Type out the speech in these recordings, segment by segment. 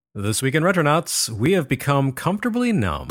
This week in Retronauts, we have become comfortably numb.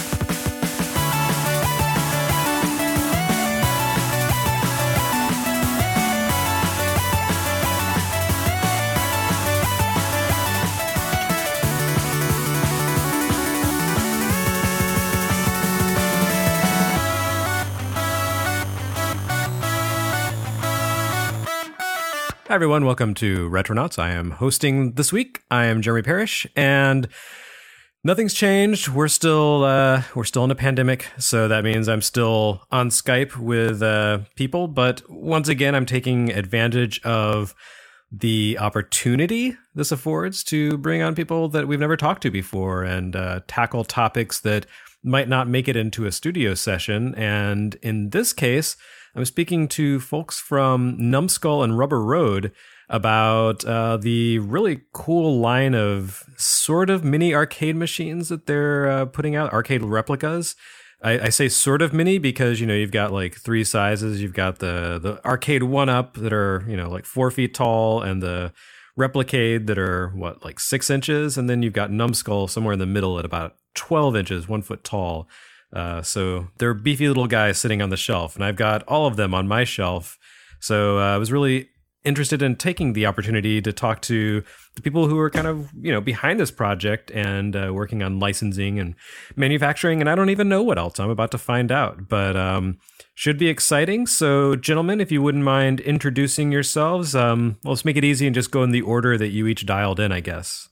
Hi everyone, welcome to Retronauts. I am hosting this week. I am Jeremy Parrish, and nothing's changed. We're still in a pandemic, so that means I'm still on Skype with people. But once again, I'm taking advantage of the opportunity this affords to bring on people that we've never talked to before and tackle topics that might not make it into a studio session. And in this case, I'm speaking to folks from Numskull and Rubber Road about the really cool line of sort of mini arcade machines that they're putting out, arcade replicas. I say sort of mini because, you know, you've got like three sizes. You've got the arcade 1-up that are, you know, like 4 feet tall, and the Replicade that are, like 6 inches. And then you've got Numskull somewhere in the middle at about 12 inches, 1 foot tall. So they're beefy little guys sitting on the shelf, and I've got all of them on my shelf. So I was really interested in taking the opportunity to talk to the people who are kind of, you know, behind this project and working on licensing and manufacturing. And I don't even know what else. I'm about to find out, but should be exciting. So gentlemen, if you wouldn't mind introducing yourselves, let's make it easy and just go in the order that you each dialed in, I guess.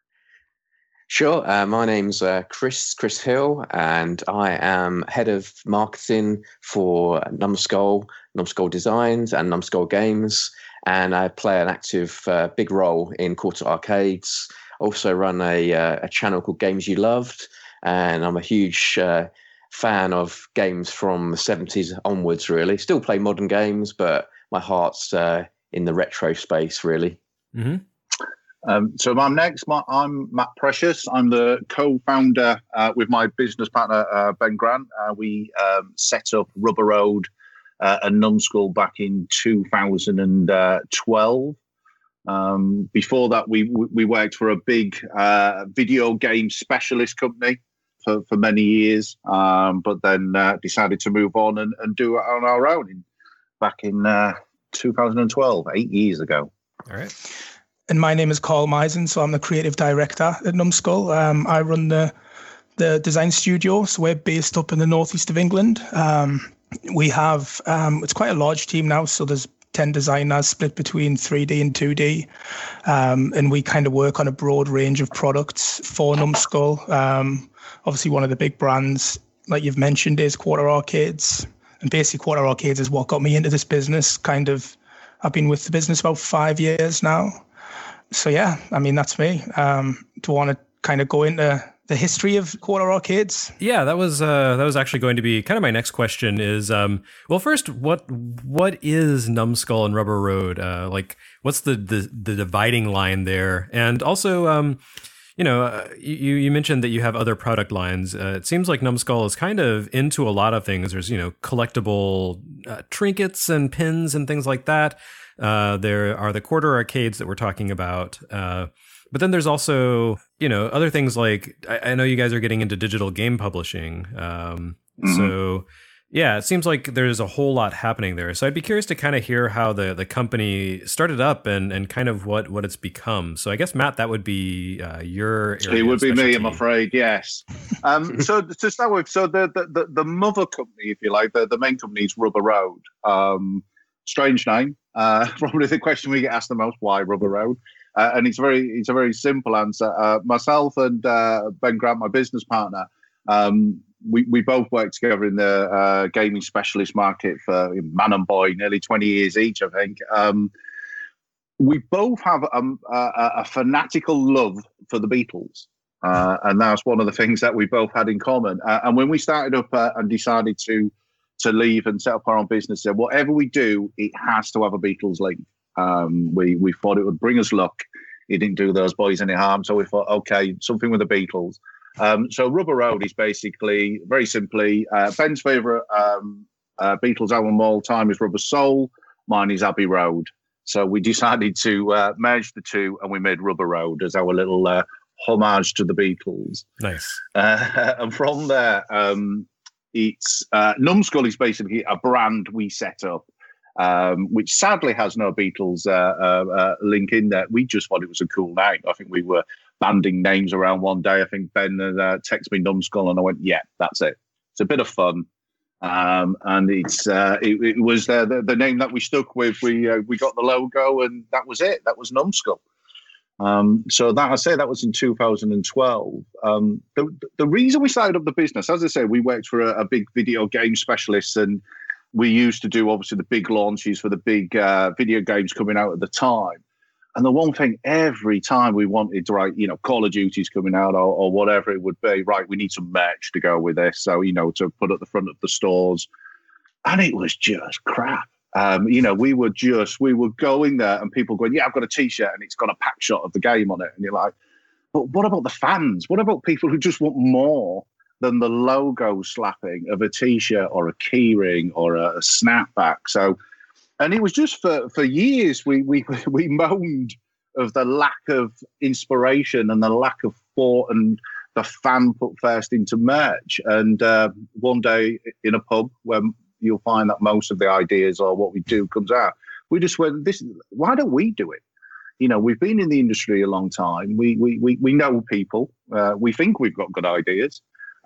Sure. My name's Chris Hill, and I am head of marketing for Numskull Designs and Numskull Games, and I play an active big role in Quarter Arcades. Also run a channel called Games You Loved, and I'm a huge fan of games from the 70s onwards, really. Still play modern games, but my heart's in the retro space, really. Mm-hmm. So I'm next. I'm Matt Precious. I'm the co-founder with my business partner, Ben Grant. We set up Rubber Road and Numskull back in 2012. Before that, we worked for a big video game specialist company for many years, but then decided to move on and do it on our own back in 2012, 8 years ago. All right. And my name is Carl Meisen, so I'm the creative director at Numskull. I run the design studio, so we're based up in the northeast of England. We have, it's quite a large team now, so there's 10 designers split between 3D and 2D. And we kind of work on a broad range of products for Numskull. Obviously, one of the big brands, like you've mentioned, is Quarter Arcades. And basically, Quarter Arcades is what got me into this business. I've been with the business about 5 years now. So yeah, I mean, that's me. Do you want to kind of go into the history of Quarter Arcades? Yeah, that was actually going to be kind of my next question is, well, first, what is Numskull and Rubber Road? Like, what's the dividing line there? And also, you know, you mentioned that you have other product lines. It seems like Numskull is kind of into a lot of things. There's, you know, collectible trinkets and pins and things like that. There are the Quarter Arcades that we're talking about. But then there's also, you know, other things like, I know you guys are getting into digital game publishing. So yeah, it seems like there's a whole lot happening there. So I'd be curious to kind of hear how the company started up and kind of what it's become. So I guess, Matt, that would be your area. It would be me, I'm afraid, yes. So to start with, so the mother company, if you like, the main company is Rubber Road. Strange name. Probably the question we get asked the most: why Rubber Road? And it's a very simple answer. Myself and Ben Grant, my business partner, we both worked together in the gaming specialist market for man and boy, nearly 20 years each, I think. We both have a fanatical love for the Beatles, and that's one of the things that we both had in common. And when we started up and decided to leave and set up our own business, said whatever we do, it has to have a Beatles link. We thought it would bring us luck. It didn't do those boys any harm, so we thought, okay, something with the Beatles. So Rubber Road is basically, very simply, Ben's favourite Beatles album of all time is Rubber Soul. Mine is Abbey Road. So we decided to merge the two, and we made Rubber Road as our little homage to the Beatles. Nice. And from there, it's Numskull is basically a brand we set up, which sadly has no Beatles link in there. We just thought it was a cool name. I think we were banding names around one day. I think Ben texted me Numskull, and I went, yeah, that's it. It's a bit of fun. And it was the name that we stuck with. We got the logo, and that was it. That was Numskull. So that, I say that was in 2012. The reason we started up the business, as I say, we worked for a big video game specialist, and we used to do obviously the big launches for the big video games coming out at the time. And the one thing every time we wanted to, right, Call of Duty's coming out or whatever it would be, right, we need some merch to go with this. So, to put at the front of the stores. And it was just crap. We were going there and people going, yeah, I've got a T-shirt and it's got a pack shot of the game on it. And you're like, but what about the fans? What about people who just want more than the logo slapping of a T-shirt or a keyring or a snapback? So, and it was just for years we moaned of the lack of inspiration and the lack of thought and the fan put first into merch. And one day in a pub where you'll find that most of the ideas or what we do comes out, we just went, why don't we do it? We've been in the industry a long time. We know people. We think we've got good ideas.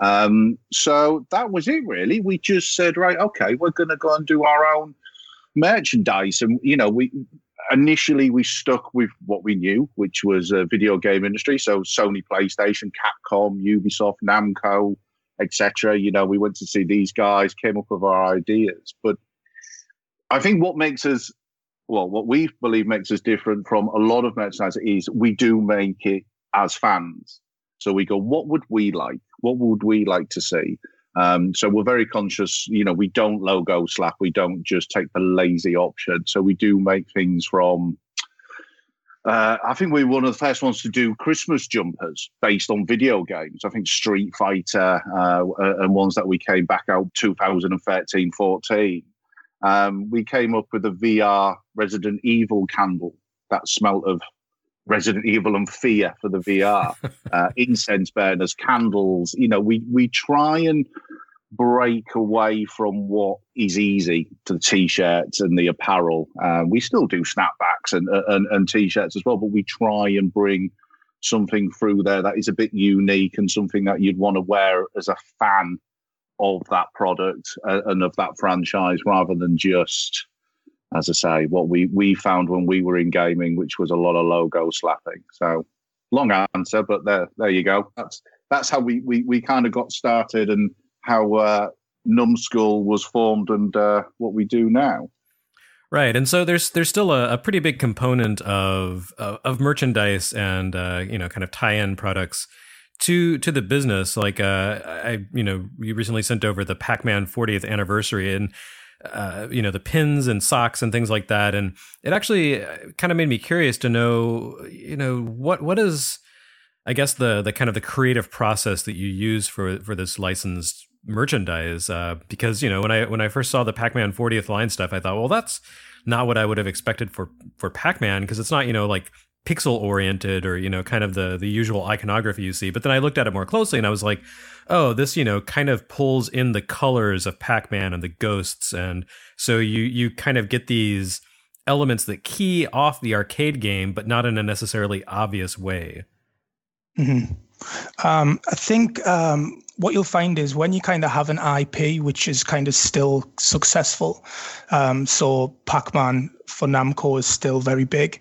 So that was it, really. We just said, right, okay, we're going to go and do our own merchandise. And, we initially stuck with what we knew, which was a video game industry. So Sony, PlayStation, Capcom, Ubisoft, Namco, etc. We went to see these guys, came up with our ideas. But I think what we believe makes us different from a lot of merchandise is we do make it as fans. So we go, what would we like? What would we like to see? So we're very conscious, we don't logo slap. We don't just take the lazy option. So we do make things from, I think we were one of the first ones to do Christmas jumpers based on video games. I think Street Fighter and ones that we came back out 2013, 14. We came up with a VR Resident Evil candle that smelt of Resident Evil and fear for the VR, incense burners, candles. We try and break away from what is easy to the T-shirts and the apparel. We still do snapbacks and T-shirts as well, but we try and bring something through there that is a bit unique and something that you'd want to wear as a fan of that product and of that franchise, rather than just, as I say, what we found when we were in gaming, which was a lot of logo slapping. So long answer, but there you go. That's how we kind of got started and how Numskull was formed and what we do now. Right, and so there's still a pretty big component of merchandise and kind of tie-in products to the business. Like you recently sent over the Pac-Man 40th anniversary and the pins and socks and things like that, and it actually kind of made me curious to know what is, I guess, the kind of the creative process that you use for this licensed merchandise, because when I first saw the Pac-Man 40th line stuff, I thought, well, that's not what I would have expected for Pac-Man, because it's not like pixel oriented or kind of the usual iconography you see. But then I looked at it more closely and I was like, oh, this kind of pulls in the colors of Pac-Man and the ghosts, and so you kind of get these elements that key off the arcade game, but not in a necessarily obvious way. Mm-hmm. I think what you'll find is when you kind of have an IP which is kind of still successful, so Pac-Man for Namco is still very big.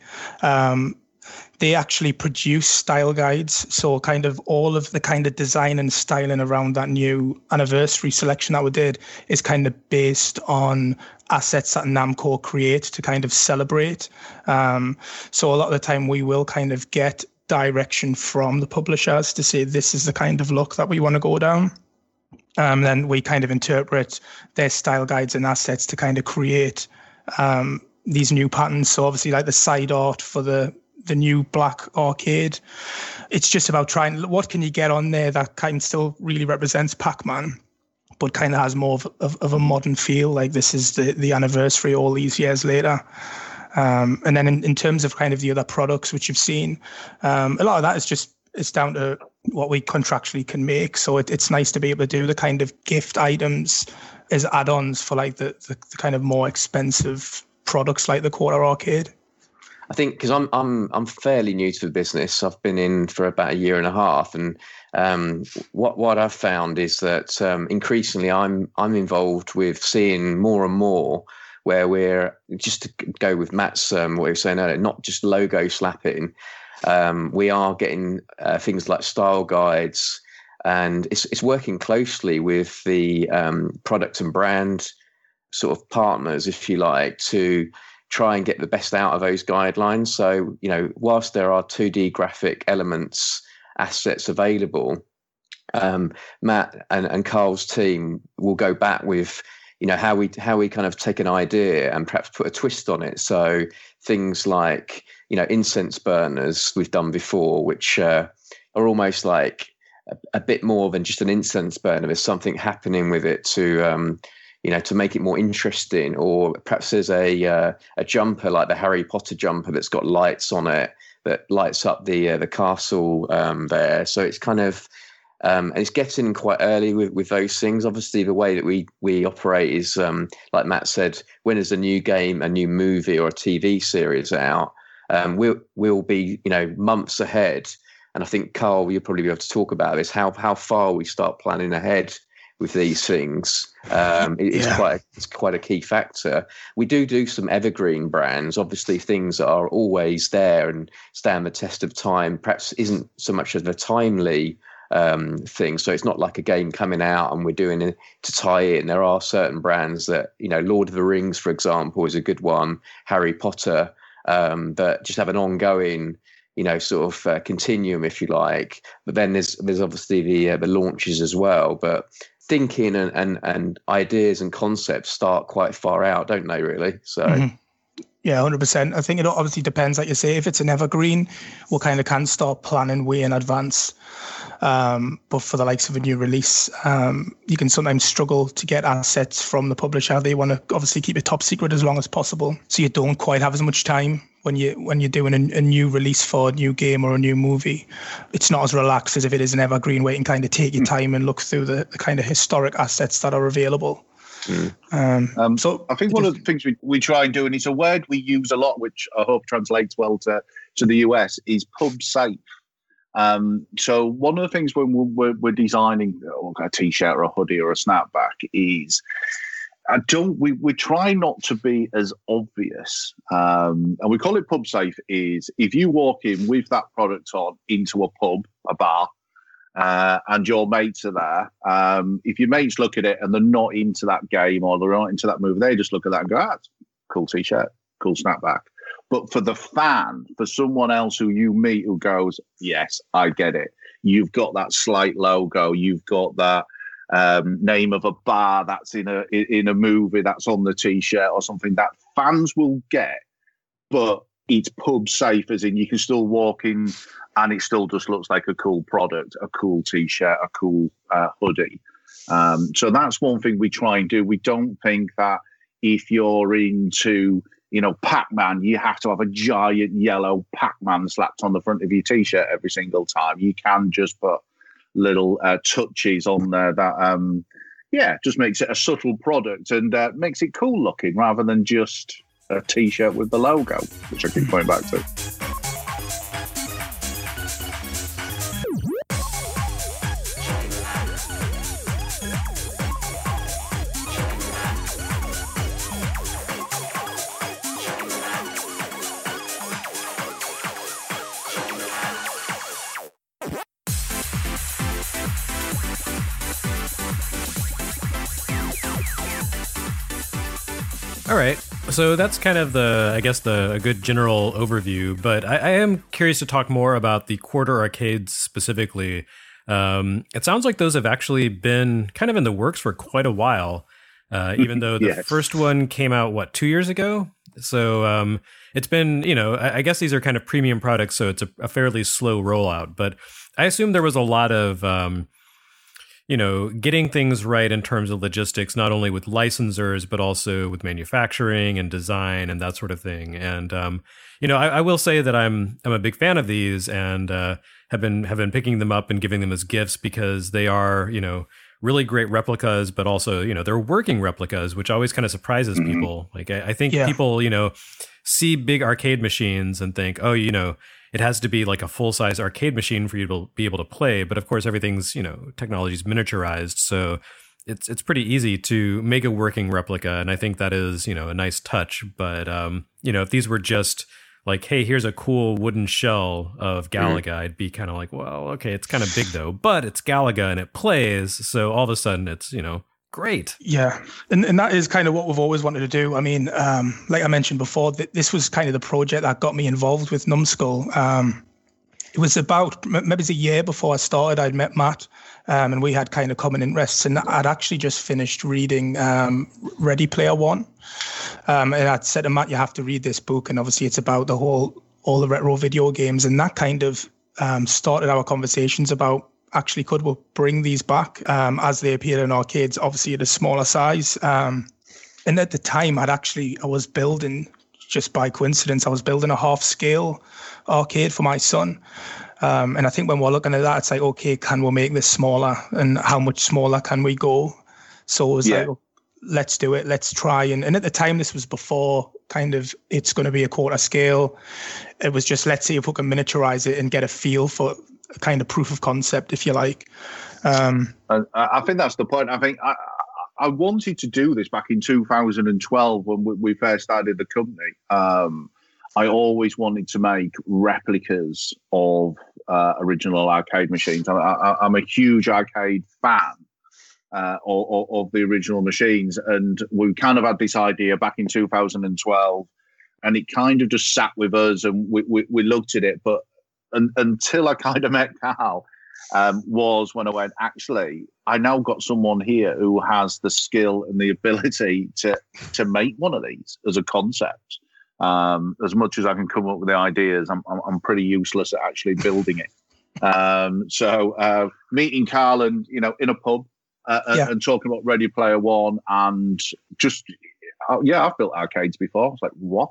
They actually produce style guides, so kind of all of the kind of design and styling around that new anniversary selection that we did is kind of based on assets that Namco create to kind of celebrate. So a lot of the time we will kind of get direction from the publishers to say this is the kind of look that we want to go down. Then we kind of interpret their style guides and assets to kind of create these new patterns. So obviously like the side art for the new black arcade, it's just about trying, what can you get on there that kind of still really represents Pac-Man, but kind of has more of a modern feel, like this is the anniversary all these years later. And then in terms of kind of the other products which you've seen, a lot of that is just it's down to what we contractually can make. So it's nice to be able to do the kind of gift items as add-ons for like the kind of more expensive products like the Quarter Arcade. I think because I'm fairly new to the business. I've been in for about a year and a half, and what I've found is that increasingly I'm involved with seeing more and more where we're, just to go with Matt's what he was saying earlier, not just logo slapping. We are getting things like style guides, and it's working closely with the product and brand sort of partners, if you like, to try and get the best out of those guidelines. So, whilst there are 2D graphic elements, assets available, Matt and Carl's team will go back with, how we kind of take an idea and perhaps put a twist on it. So things like, incense burners we've done before, which are almost like a bit more than just an incense burner. There's something happening with it to make it more interesting. Or perhaps there's a jumper like the Harry Potter jumper that's got lights on it that lights up the castle there. So it's kind of, and it's getting quite early with those things. Obviously, the way that we operate is, like Matt said, when there's a new game, a new movie or a TV series out, we'll be, months ahead. And I think, Carl, you'll probably be able to talk about this, how far we start planning ahead with these things. It's quite a key factor. We do some evergreen brands, obviously things that are always there and stand the test of time, perhaps isn't so much of a timely thing. So it's not like a game coming out and we're doing it to tie in. There are certain brands that, Lord of the Rings, for example, is a good one, Harry Potter, that just have an ongoing, sort of continuum, if you like. But then there's obviously the launches as well. But thinking and ideas and concepts start quite far out, don't they, really? So Yeah, 100%. I think it obviously depends, like you say, if it's an evergreen, we kind of can start planning way in advance. But for the likes of a new release, you can sometimes struggle to get assets from the publisher. They want to obviously keep it top secret as long as possible, so you don't quite have as much time when you're doing a new release for a new game or a new movie. It's not as relaxed as if it is an evergreen, where you can kind of take your time and look through the kind of historic assets that are available. So I think one of the things we try and do, and it's a word we use a lot, which I hope translates well to the US, is pub safe. So one of the things when we're designing a t-shirt or a hoodie or a snapback is we try not to be as obvious, and we call it pub safe. Is if you walk in with that product on into a pub, a bar, and your mates are there, if your mates look at it and they're not into that game or they're not into that movie, they just look at that and go, "That's cool t-shirt, cool snapback." But for the fan, for someone else who you meet who goes, "Yes, I get it. You've got that slight logo. You've got that name of a bar that's in a movie that's on the t-shirt or something," that fans will get. But it's pub safe, as in you can still walk in and it still just looks like a cool product, a cool t-shirt, a cool hoodie. So that's one thing we try and do. We don't think that if you're into Pac-Man, you have to have a giant yellow Pac-Man slapped on the front of your t-shirt every single time. You can just put little touches on there that, just makes it a subtle product and makes it cool looking rather than just a t-shirt with the logo, which I keep going back to. All right. So that's kind of a good general overview, but I am curious to talk more about the Quarter Arcades specifically. It sounds like those have actually been kind of in the works for quite a while, even though the first one came out, 2 years ago? So it's been, I guess these are kind of premium products, so it's a fairly slow rollout, but I assume there was a lot of getting things right in terms of logistics, not only with licensors, but also with manufacturing and design and that sort of thing. And, I will say that I'm a big fan of these and have been picking them up and giving them as gifts because they are, really great replicas, but also, they're working replicas, which always kind of surprises people. Like I think people, see big arcade machines and think, oh, it has to be like a full-size arcade machine for you to be able to play. But of course, everything's, technology's miniaturized. So it's pretty easy to make a working replica. And I think that is, a nice touch. But, if these were just like, hey, here's a cool wooden shell of Galaga, I'd be kind of like, well, okay, it's kind of big though, but it's Galaga and it plays. So all of a sudden it's, great. Yeah. And that is kind of what we've always wanted to do. I mean, like I mentioned before, this was kind of the project that got me involved with Numskull. It was about, maybe it was a year before I started, I'd met Matt, and we had kind of common interests. And I'd actually just finished reading Ready Player One. And I'd said to Matt, you have to read this book. And obviously it's about all the retro video games. And that kind of started our conversations about, actually, could we bring these back as they appear in arcades, obviously at a smaller size. And at the time, I was building, just by coincidence, I was building a half-scale arcade for my son. And I think when we're looking at that, it's like, okay, can we make this smaller? And how much smaller can we go? So it was like, let's do it. Let's try. And at the time, this was before kind of it's going to be a quarter scale. It was just, let's see if we can miniaturize it and get a feel for a kind of proof of concept, if you like. I think that's the point. I think I wanted to do this back in 2012 when we first started the company. I always wanted to make replicas of original arcade machines. I'm a huge arcade fan of the original machines, and we kind of had this idea back in 2012, and it kind of just sat with us, and we looked at it, but until I kind of met Carl, was when I went, actually, I now got someone here who has the skill and the ability to make one of these as a concept. As much as I can come up with the ideas, I'm pretty useless at actually building it. So meeting Carl and, in a pub and talking about Ready Player One and just, I've built arcades before. I was like, what?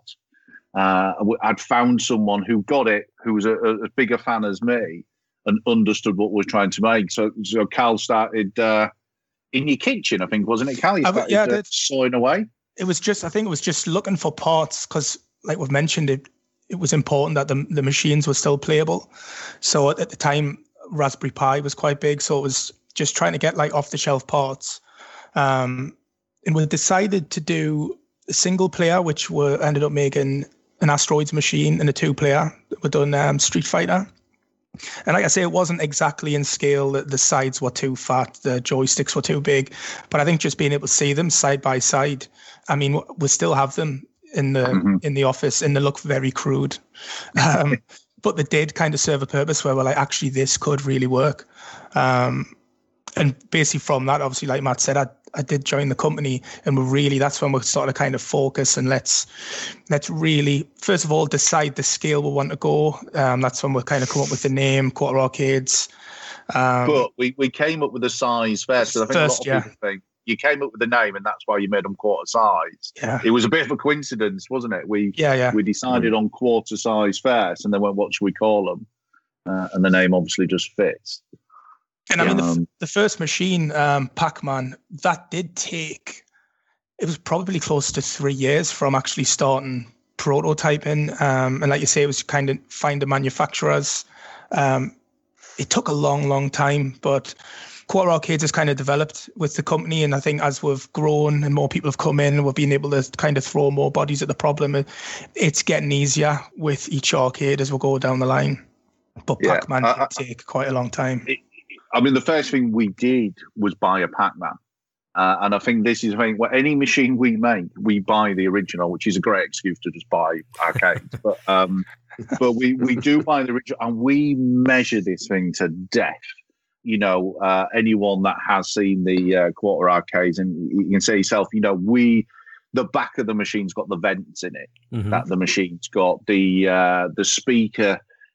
I'd found someone who got it, who was as big a fan as me and understood what we're trying to make. So Carl started in your kitchen, I think, wasn't it, Carl? You started sawing away. I think it was just looking for parts because, like we've mentioned, it was important that the machines were still playable. So at the time, Raspberry Pi was quite big. So it was just trying to get like off-the-shelf parts. And we decided to do a single player, which we ended up making an Asteroids machine, and a 2-player. We've done Street Fighter. And like I say, it wasn't exactly in scale. The sides were too fat. The joysticks were too big. But I think just being able to see them side by side, I mean, we still have them in the office, and they look very crude. But they did kind of serve a purpose where we're like, actually, this could really work. And basically from that, obviously, like Matt said, I did join the company, and that's when we started to kind of focus and let's really, first of all, decide the scale we want to go. That's when we kind of come up with the name, Quarter Arcades. But we came up with the size first, because I think a lot of people think you came up with the name and that's why you made them quarter size. Yeah. It was a bit of a coincidence, wasn't it? We decided on quarter size first, and then went, what should we call them? And the name obviously just fits. And I mean, the first machine, Pac-Man, that did take, it was probably close to 3 years from actually starting prototyping. And like you say, it was kind of finding manufacturers. It took a long, long time, but Quarter Arcades has kind of developed with the company. And I think as we've grown and more people have come in, we've been able to kind of throw more bodies at the problem. It's getting easier with each arcade as we go down the line. But Pac-Man did take quite a long time. I mean, the first thing we did was buy a Pac-Man. And I think this is the thing, any machine we make, we buy the original, which is a great excuse to just buy arcades. But we do buy the original, and we measure this thing to death. Anyone that has seen the Quarter Arcades, and you can say yourself, the back of the machine's got the vents in it, that the machine's got the speaker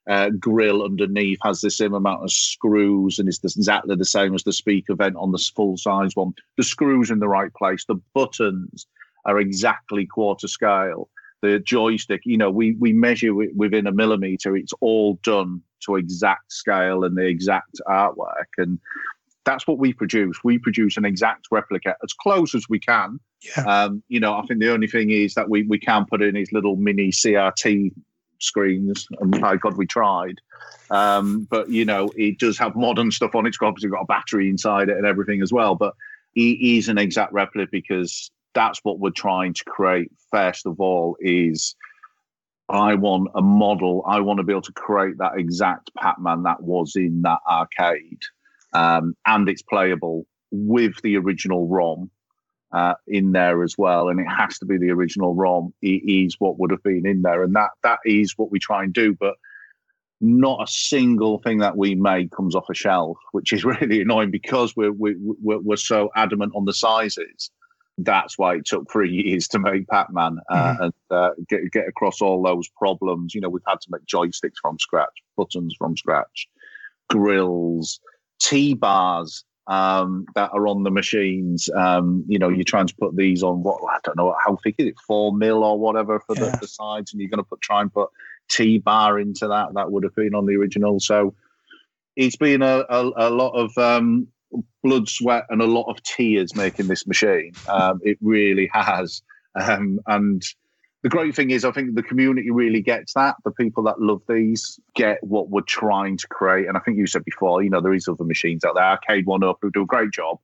grill underneath has the same amount of screws and is exactly the same as the speaker vent on the full-size one. The screws in the right place. The buttons are exactly quarter scale. The joystick, we measure within a millimeter. It's all done to exact scale and the exact artwork. And that's what we produce. We produce an exact replica as close as we can. Yeah. I think the only thing is that we can't put in these little mini CRT screens, and my God, we tried. But it does have modern stuff on it. It's obviously got a battery inside it and everything as well. But it is an exact replica because that's what we're trying to create. First of all, is I want a model. I want to be able to create that exact Pac-Man that was in that arcade, and it's playable with the original ROM in there as well. And it has to be the original ROM. It is what would have been in there, and that is what we try and do. But not a single thing that we make comes off a shelf, which is really annoying because we're so adamant on the sizes. That's why it took 3 years to make Pac-Man and get across all those problems. We've had to make joysticks from scratch, buttons from scratch, grills, T-bars that are on the machines. You're trying to put these on I don't know, how thick is it, 4 mil or whatever for the sides, and you're going to try and put T-bar into that would have been on the original. So it's been a lot of blood, sweat, and a lot of tears making this machine. It really has. And the great thing is, I think the community really gets that. The people that love these get what we're trying to create. And I think you said before, there is other machines out there. Arcade One Up, who do a great job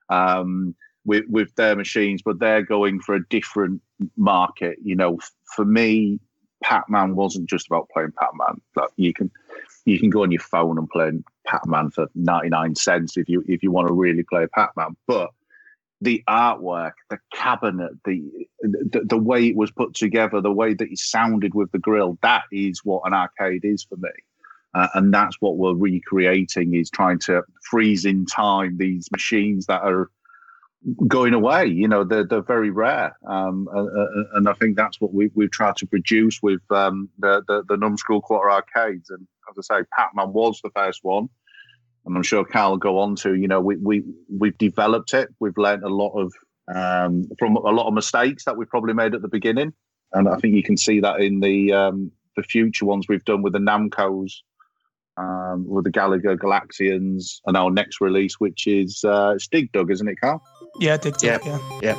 with their machines, but they're going for a different market. For me, Pac-Man wasn't just about playing Pac-Man. Like you can go on your phone and play Pac-Man for 99 cents if you want to really play Pac-Man. But the artwork, the cabinet, the way it was put together, the way that it sounded with the grill, that is what an arcade is for me. And that's what we're recreating, is trying to freeze in time these machines that are going away. They're very rare. And I think that's what we've tried to produce with the Numskull Quarter Arcades. And as I say, Pac-Man was the first one. And I'm sure Carl will go on to, we've developed it. We've learned a lot of from a lot of mistakes that we probably made at the beginning. And I think you can see that in the future ones we've done with the Namcos, with the Gallagher Galaxians, and our next release, which is Dig Dug, isn't it, Carl? Yeah, Dig Dug, yeah.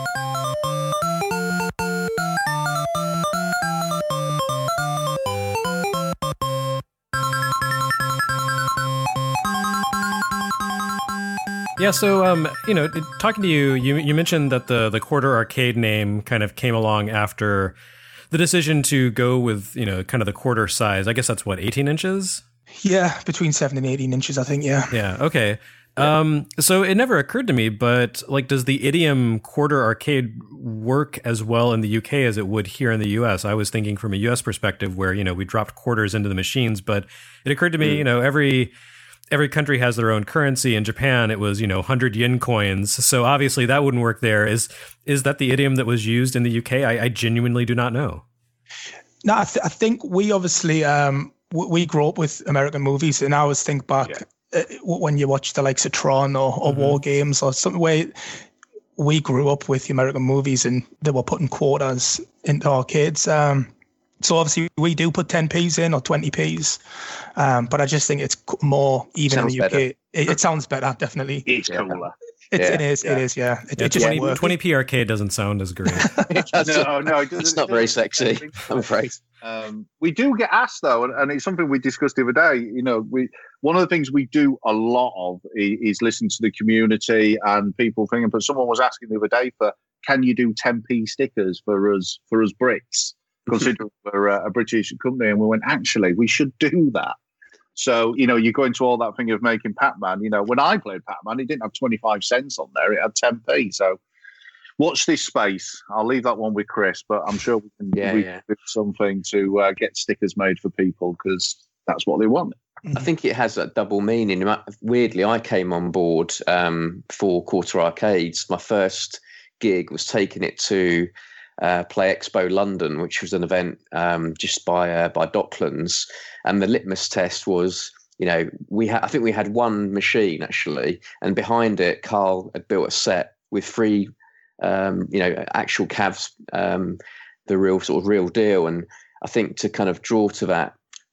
Yeah, so talking to you mentioned that the Quarter Arcade name kind of came along after the decision to go with kind of the quarter size. I guess that's what, 18 inches? Yeah, between 7 and 18 inches, I think. Yeah. Yeah. Okay. So it never occurred to me, but does the idiom Quarter Arcade work as well in the UK as it would here in the US? I was thinking from a US perspective where we dropped quarters into the machines, but it occurred to me every country has their own currency. In Japan, it was 100 yen coins. So obviously that wouldn't work there. Is that the idiom that was used in the UK? I genuinely do not know. No, I think we obviously we grew up with American movies, and I always think back when you watch the likes of Tron or War Games or something where we grew up with the American movies and they were putting quarters into arcades. So obviously we do put 10p's in or 20p's, but I just think it's more even in the UK. It sounds better, definitely. It's cooler. It is. It just 20p arcade doesn't sound as great. No, it's not very sexy, I'm afraid. We do get asked though, and it's something we discussed the other day. One of the things we do a lot of is listen to the community and people thinking. But someone was asking the other day can you do 10p stickers for us Brits? Considering we're a British company, and we went, actually, we should do that. So, you go into all that thing of making Pac-Man. When I played Pac-Man, it didn't have 25 cents on there. It had 10p. So watch this space. I'll leave that one with Chris, but I'm sure we can do something to get stickers made for people because that's what they want. I think it has a double meaning. Weirdly, I came on board for Quarter Arcades. My first gig was taking it to Play Expo London, which was an event just by Docklands, and the litmus test was, I think we had one machine actually, and behind it, Carl had built a set with 3, actual cabs, the real deal, and I think to kind of draw to that,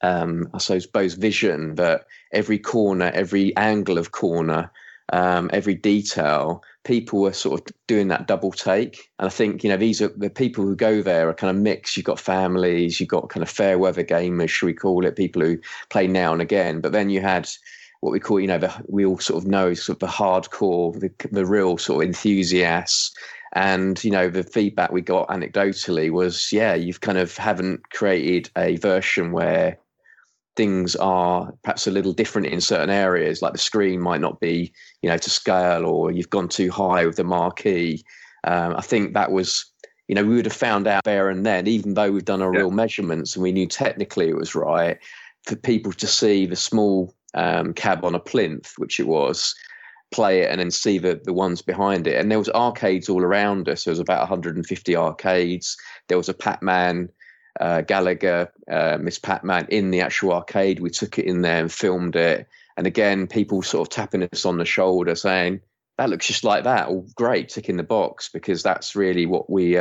I suppose vision that every corner, every angle of corner, every detail, people were sort of doing that double take. And I think, these are the people who go there are kind of mixed. You've got families, you've got kind of fair weather gamers, should we call it, people who play now and again. But then you had what we call, we all sort of know sort of the hardcore, the real sort of enthusiasts. And, the feedback we got anecdotally was, you've kind of haven't created a version where things are perhaps a little different in certain areas, like the screen might not be, to scale, or you've gone too high with the marquee. I think that was, we would have found out there and then, even though we've done our real measurements and we knew technically it was right, for people to see the small cab on a plinth, which it was, play it and then see the ones behind it. And there was arcades all around us. There was about 150 arcades. There was a Pac-Man, Gallagher, Miss Pac-Man in the actual arcade. We took it in there and filmed it. And again, people sort of tapping us on the shoulder saying, that looks just like that. Oh, great, tick in the box, because that's really what we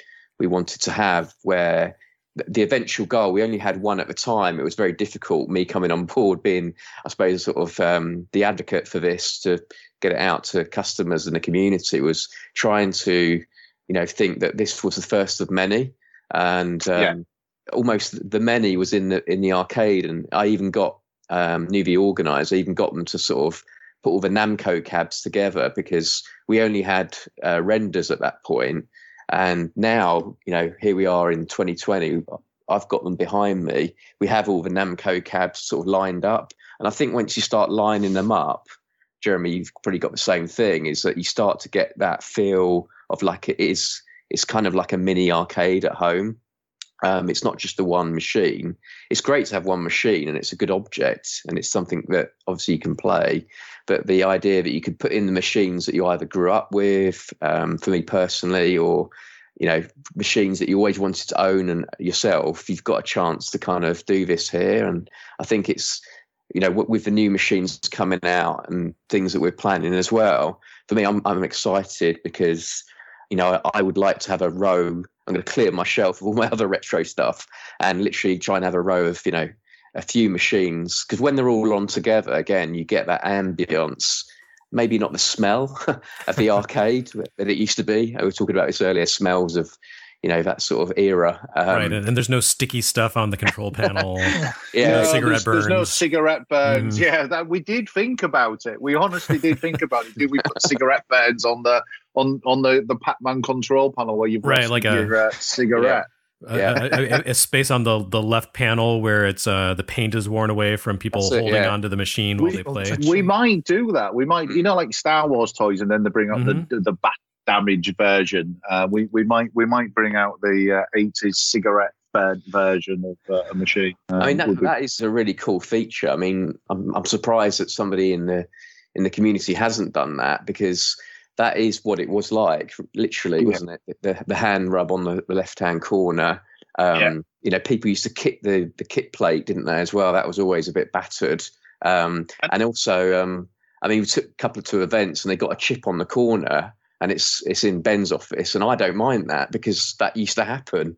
wanted to have, where the eventual goal, we only had one at the time. It was very difficult, me coming on board, being, I suppose, sort of the advocate for this, to get it out to customers and the community, was trying to, think that this was the first of many. And almost the many was in the arcade. And I even got, knew the organizer, even got them to sort of put all the Namco cabs together, because we only had renders at that point. And now, here we are in 2020, I've got them behind me. We have all the Namco cabs sort of lined up. And I think once you start lining them up, Jeremy, you've probably got the same thing, is that you start to get that feel of like it's kind of like a mini arcade at home. It's not just the one machine. It's great to have one machine, and it's a good object, and it's something that obviously you can play. But the idea that you could put in the machines that you either grew up with, for me personally, or machines that you always wanted to own and yourself, you've got a chance to kind of do this here. And I think it's, with the new machines coming out and things that we're planning as well, for me, I'm excited, because I would like to have a row. I'm going to clear my shelf of all my other retro stuff and literally try and have a row of, a few machines. Because when they're all on together, again, you get that ambience, maybe not the smell of the arcade that it used to be. We were talking about this earlier, smells of, that sort of era. Right, and there's no sticky stuff on the control panel. No cigarette burns. There's no cigarette burns. Mm. Yeah, that we did think about it. We honestly did think about it. Did we put cigarette burns on the Pac-Man control panel where you've like your cigarette? A space on the left panel where it's the paint is worn away from people holding onto the machine while they play. We might do that. We might, like Star Wars toys, and then they bring up the bat damage version. We might bring out the 80s cigarette version of a machine. I mean, that is a really cool feature. I mean, I'm surprised that somebody in the community hasn't done that, because that is what it was like, literally, wasn't it? The hand rub on the left-hand corner. People used to kick the kit plate, didn't they, as well? That was always a bit battered. And also, we took a couple of two events and they got a chip on the corner, and it's in Ben's office, and I don't mind that, because that used to happen.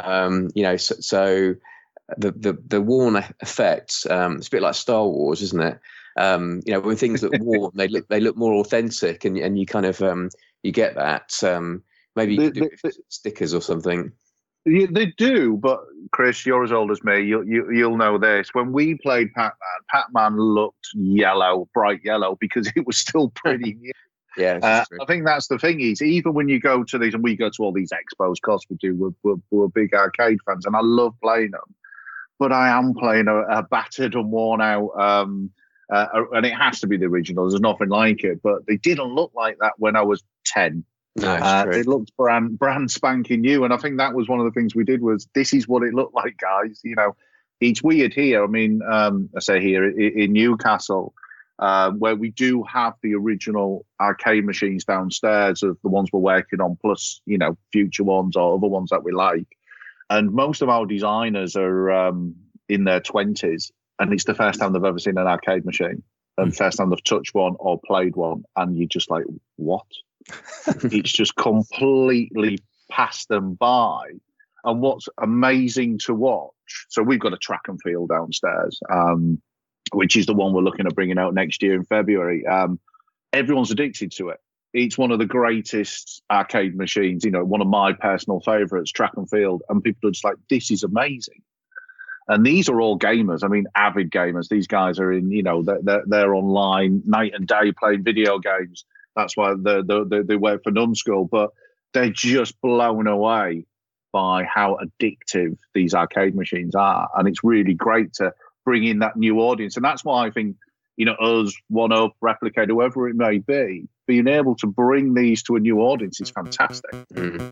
So the worn effect, it's a bit like Star Wars, isn't it? When things look worn, they look more authentic, and you kind of you get that. Maybe you could do it with stickers or something. Yeah, they do, but Chris, you're as old as me. You'll know this. When we played Pac-Man looked yellow, bright yellow, because it was still pretty new. Yeah, I think that's the thing. Is even when you go to these, and we go to all these expos, because we do, we're big arcade fans, and I love playing them. But I am playing a battered and worn out, and it has to be the original. There's nothing like it. But they didn't look like that when I was 10. No, they looked brand spanking new, and I think that was one of the things we did. Was this is what it looked like, guys? It's weird here. I mean, I say here in Newcastle. where we do have the original arcade machines downstairs of the ones we're working on, plus, future ones or other ones that we like. And most of our designers are in their 20s, and it's the first time they've ever seen an arcade machine, and first time they've touched one or played one, and you're just like, what? It's just completely passed them by. And what's amazing to watch, so we've got a track and field downstairs, which is the one we're looking at bringing out next year in February. Everyone's addicted to it. It's one of the greatest arcade machines, one of my personal favorites, track and field. And people are just like, this is amazing. And these are all gamers. I mean, avid gamers. These guys are in, they're online night and day playing video games. That's why they work for Numskull. But they're just blown away by how addictive these arcade machines are. And it's really great to bring in that new audience. And that's why I think, us, One Up, Replicate, whoever it may be, being able to bring these to a new audience is fantastic. Mm-hmm.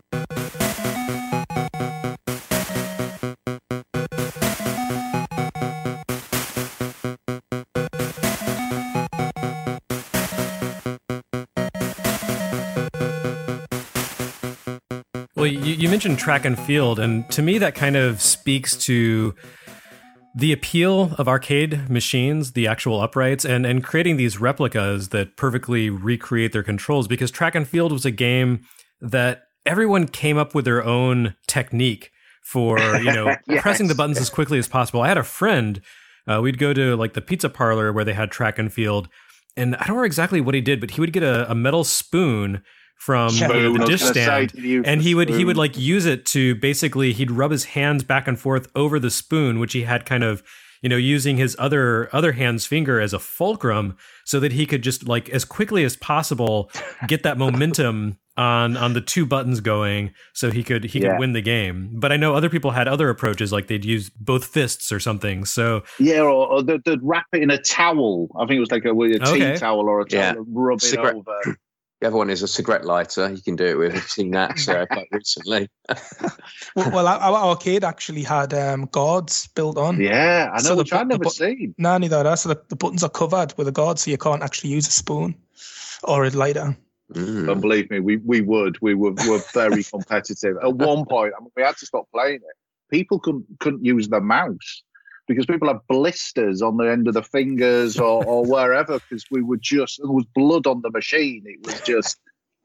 Well, you mentioned track and field, and to me that kind of speaks to the appeal of arcade machines, the actual uprights, and creating these replicas that perfectly recreate their controls, because track and field was a game that everyone came up with their own technique for, yes. pressing the buttons as quickly as possible. I had a friend, we'd go to like the pizza parlor where they had track and field, and I don't remember exactly what he did, but he would get a metal spoon from the dish stand, and he would like use it to basically, he'd rub his hands back and forth over the spoon, which he had kind of, using his other hand's finger as a fulcrum, so that he could just like as quickly as possible get that momentum on the two buttons going, so he could win the game. But I know other people had other approaches, like they'd use both fists or something. So or they'd wrap it in a towel. I think it was like a tea towel or a towel, and rub it over. The other one is a cigarette lighter. You can do it with. I've seen that quite recently. well, our arcade actually had guards built on. Yeah, I know, which I've never seen. No, neither that. So the buttons are covered with a guard, so you can't actually use a spoon or a lighter. And believe me, we were very competitive. At one point, we had to stop playing it. People couldn't use the mouse, because people have blisters on the end of the fingers or wherever, because there was blood on the machine. It was just,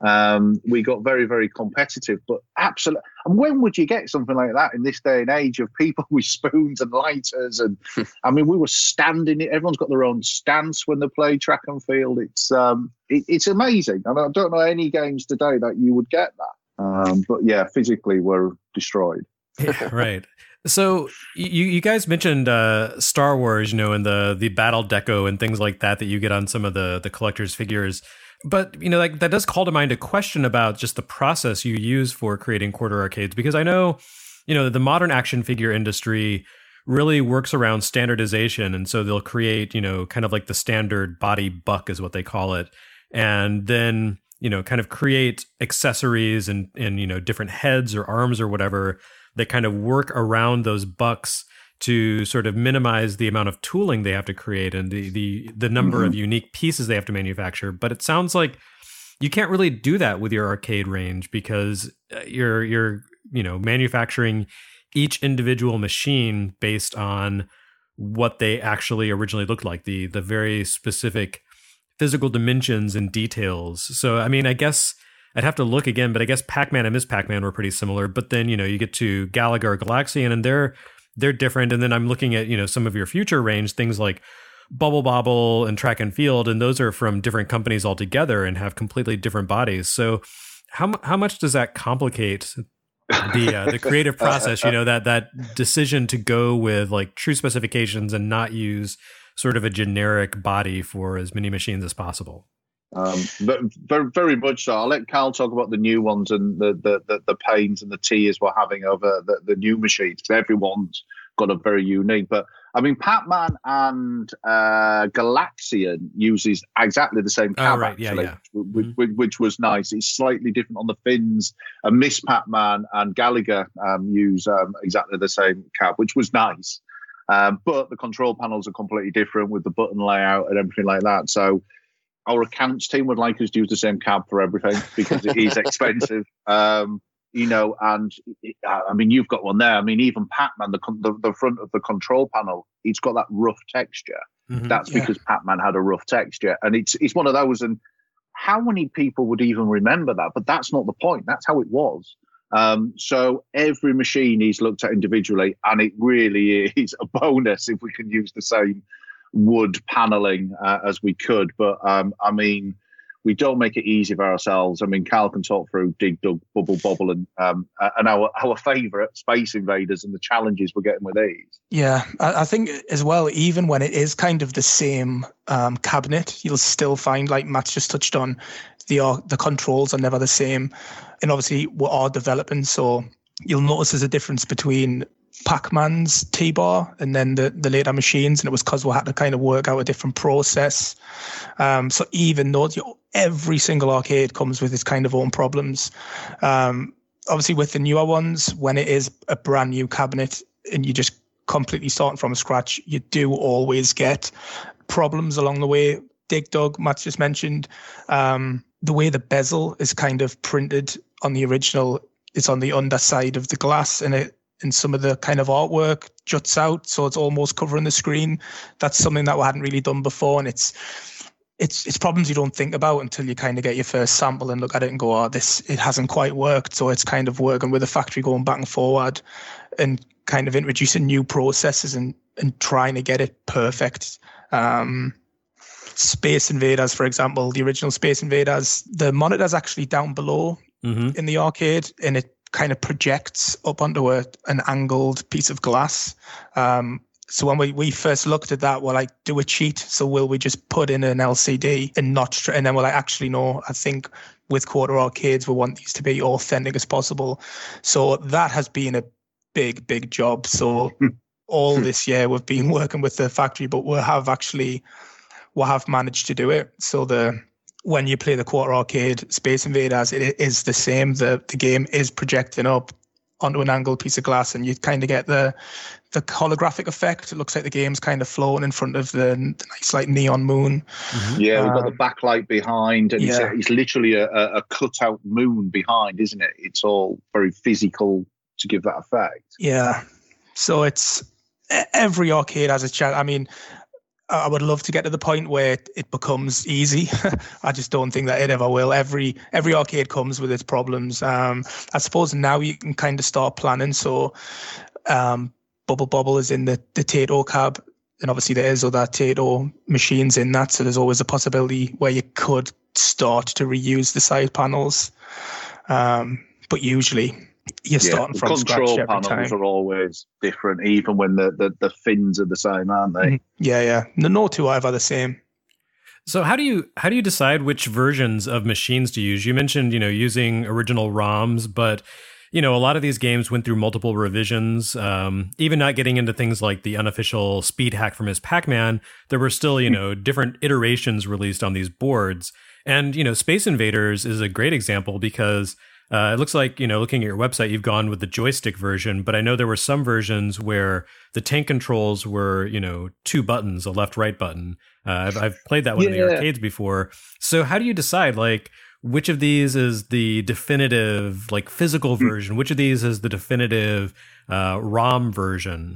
we got very, very competitive, but absolutely. And when would you get something like that in this day and age of people with spoons and lighters? And we were standing it. Everyone's got their own stance when they play track and field. It's amazing. And I don't know any games today that you would get that. But yeah, physically we're destroyed. Yeah, right. So you guys mentioned Star Wars, and the battle deco and things like that you get on some of the collector's figures. But, that does call to mind a question about just the process you use for creating quarter arcades, because I know, the modern action figure industry really works around standardization. And so they'll create, kind of like the standard body buck is what they call it. And then, kind of create accessories and different heads or arms or whatever that kind of work around those bucks to sort of minimize the amount of tooling they have to create and the number of unique pieces they have to manufacture. But it sounds like you can't really do that with your arcade range, because you're manufacturing each individual machine based on what they actually originally looked like, the very specific physical dimensions and details. So, I guess I'd have to look again, but I guess Pac-Man and Ms. Pac-Man were pretty similar. But then, you get to Galaga or Galaxian, and they're different. And then I'm looking at, some of your future range, things like Bubble Bobble and Track and Field, and those are from different companies altogether and have completely different bodies. So how much does that complicate the creative process? That decision to go with like true specifications and not use sort of a generic body for as many machines as possible. But very, very much so. I'll let Carl talk about the new ones and the pains and the tears we're having over the new machines. Everyone's got a very unique. But Pac-Man and Galaxian uses exactly the same cab, actually, which was nice. It's slightly different on the fins. And Miss Pac-Man and Galaga use exactly the same cab, which was nice. But the control panels are completely different with the button layout and everything like that. So our accounts team would like us to use the same cab for everything because it is expensive. You know, and I mean, you've got one there. I mean, even Pac-Man, the front of the control panel, it's got that rough texture. Mm-hmm. That's because Pac-Man had a rough texture, and it's one of those. And how many people would even remember that? But that's not the point. That's how it was. So every machine is looked at individually, and it really is a bonus if we can use the same wood paneling as we could. But I mean, we don't make it easy for ourselves. I mean, Carl can talk through Dig Dug, Bubble Bobble, and our favourite, Space Invaders, and the challenges we're getting with these. Yeah, I think as well, even when it is kind of the same cabinet, you'll still find, like Matt's just touched on, the controls are never the same. And obviously, we are developing, so you'll notice there's a difference between Pac-Man's T-bar and then the later machines, and it was because we had to kind of work out a different process. So even though every single arcade comes with its kind of own problems, obviously with the newer ones, when it is a brand new cabinet and you just completely starting from scratch, you do always get problems along the way. Dig Dug, Matt just mentioned, the way the bezel is kind of printed on the original, it's on the underside of the glass, and some of the kind of artwork juts out, so it's almost covering the screen. That's something that we hadn't really done before, and it's problems you don't think about until you kind of get your first sample and look at it and go, it hasn't quite worked. So it's kind of working with the factory, going back and forward and kind of introducing new processes and trying to get it perfect. Space Invaders, for example, the original Space Invaders, the monitor's actually down below in the arcade, and it kind of projects up onto an angled piece of glass. So when we first looked at that, we're like, do a cheat. So will we just put in an LCD and not, and then we're like, actually, no, I think with quarter arcades, we want these to be authentic as possible. So that has been a big, big job. So all this year we've been working with the factory, but we have managed to do it. So when you play the quarter arcade Space Invaders, it is the same. The game is projecting up onto an angled piece of glass, and you kind of get the holographic effect. It looks like the game's kind of floating in front of the nice like neon moon. Mm-hmm. Yeah, we've got the backlight behind, and it's literally a cutout moon behind, isn't it? It's all very physical to give that effect. Yeah, so it's every arcade has a chat. I mean, I would love to get to the point where it becomes easy. I just don't think that it ever will. Every arcade comes with its problems. I suppose now you can kind of start planning. So Bubble Bobble is in the Tato cab, and obviously there is other Tato machines in that. So there's always a possibility where you could start to reuse the side panels. But usually you're starting from scratch every time. Control panels are always different, even when the fins are the same, aren't they? Yeah. No two are ever the same. So how do you decide which versions of machines to use? You mentioned, using original ROMs, but a lot of these games went through multiple revisions. Even not getting into things like the unofficial speed hack from Ms. Pac-Man, there were still, different iterations released on these boards. And, Space Invaders is a great example because it looks like, looking at your website, you've gone with the joystick version, but I know there were some versions where the tank controls were, 2 buttons, a left-right button. I've played that one in the arcades before. So how do you decide, which of these is the definitive, physical version? Which of these is the definitive ROM version?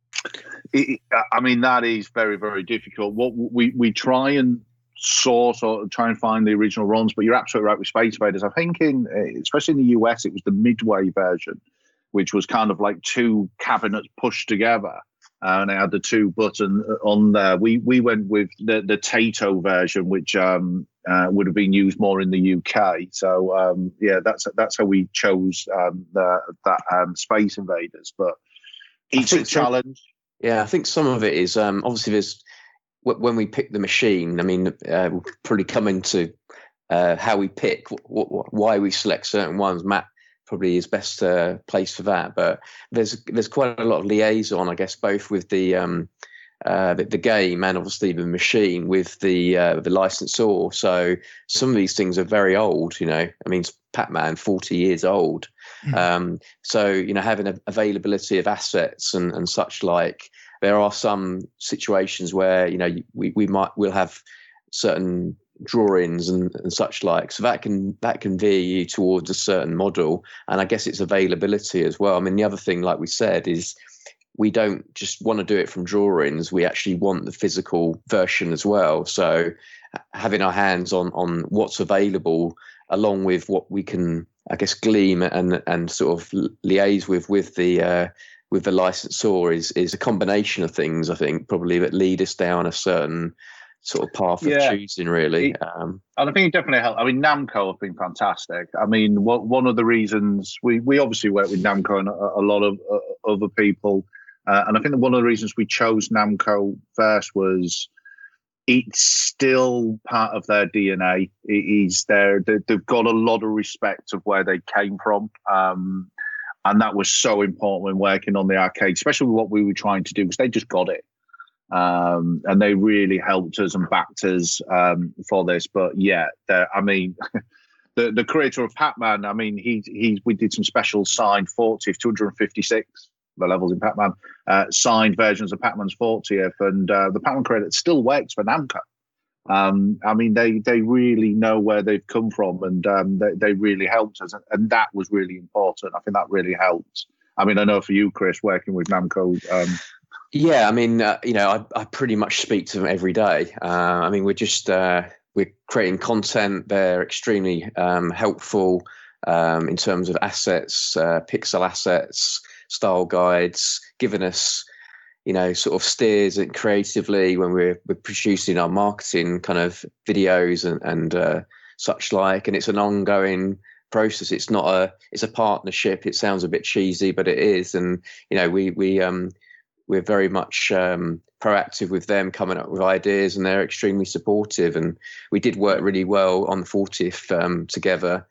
That is very, very difficult. What we try and source or try and find the original ROMs, but you're absolutely right with Space Invaders. I think especially in the US, it was the Midway version, which was kind of like 2 cabinets pushed together, and it had the 2 buttons on there. We went with the Tato version, which would have been used more in the UK. So that's how we chose that Space Invaders. But it's a challenge. I think some of it is obviously there's. When we pick the machine, we'll probably come into how we pick, why we select certain ones. Matt probably is best placed for that. But there's quite a lot of liaison, I guess, both with the game and obviously the machine with the licensor. So some of these things are very old. Pac-Man, 40 years old. So having availability of assets and such like. there are some situations where, you know, we'll have certain drawings and such like, so that can veer you towards a certain model. And I guess it's availability as well. I mean, the other thing, like we said, is we don't just want to do it from drawings, we actually want the physical version as well. So having our hands on what's available, along with what we can, I guess, glean and sort of liaise with the licensor is a combination of things, I think, probably that lead us down a certain sort of path of choosing, really. And I think it definitely helped. I mean, Namco have been fantastic. I mean, one of the reasons we obviously work with Namco and a lot of other people, and I think that one of the reasons we chose Namco first was it's still part of their DNA. It is they've got a lot of respect of where they came from. And that was so important when working on the arcade, especially with what we were trying to do, because they just got it. And they really helped us and backed us for this. But yeah, I mean, the creator of Pac-Man, I mean, we did some special signed 40th, 256, the levels in Pac-Man, signed versions of Pac-Man's 40th. And the Pac-Man creator still works for Namco. I mean, they really know where they've come from, and they really helped us. And that was really important. I think that really helped. I mean, I know for you, Chris, working with Namco. Yeah, I mean, you know, I pretty much speak to them every day. I mean, we're creating content. They're extremely helpful in terms of assets, pixel assets, style guides, giving us, you know, sort of steers and creatively when we're producing our marketing kind of videos and such like. And it's an ongoing process. It's a partnership. It sounds a bit cheesy, but it is. And, you know, we're very much proactive with them, coming up with ideas, and they're extremely supportive. And we did work really well on the 40th together,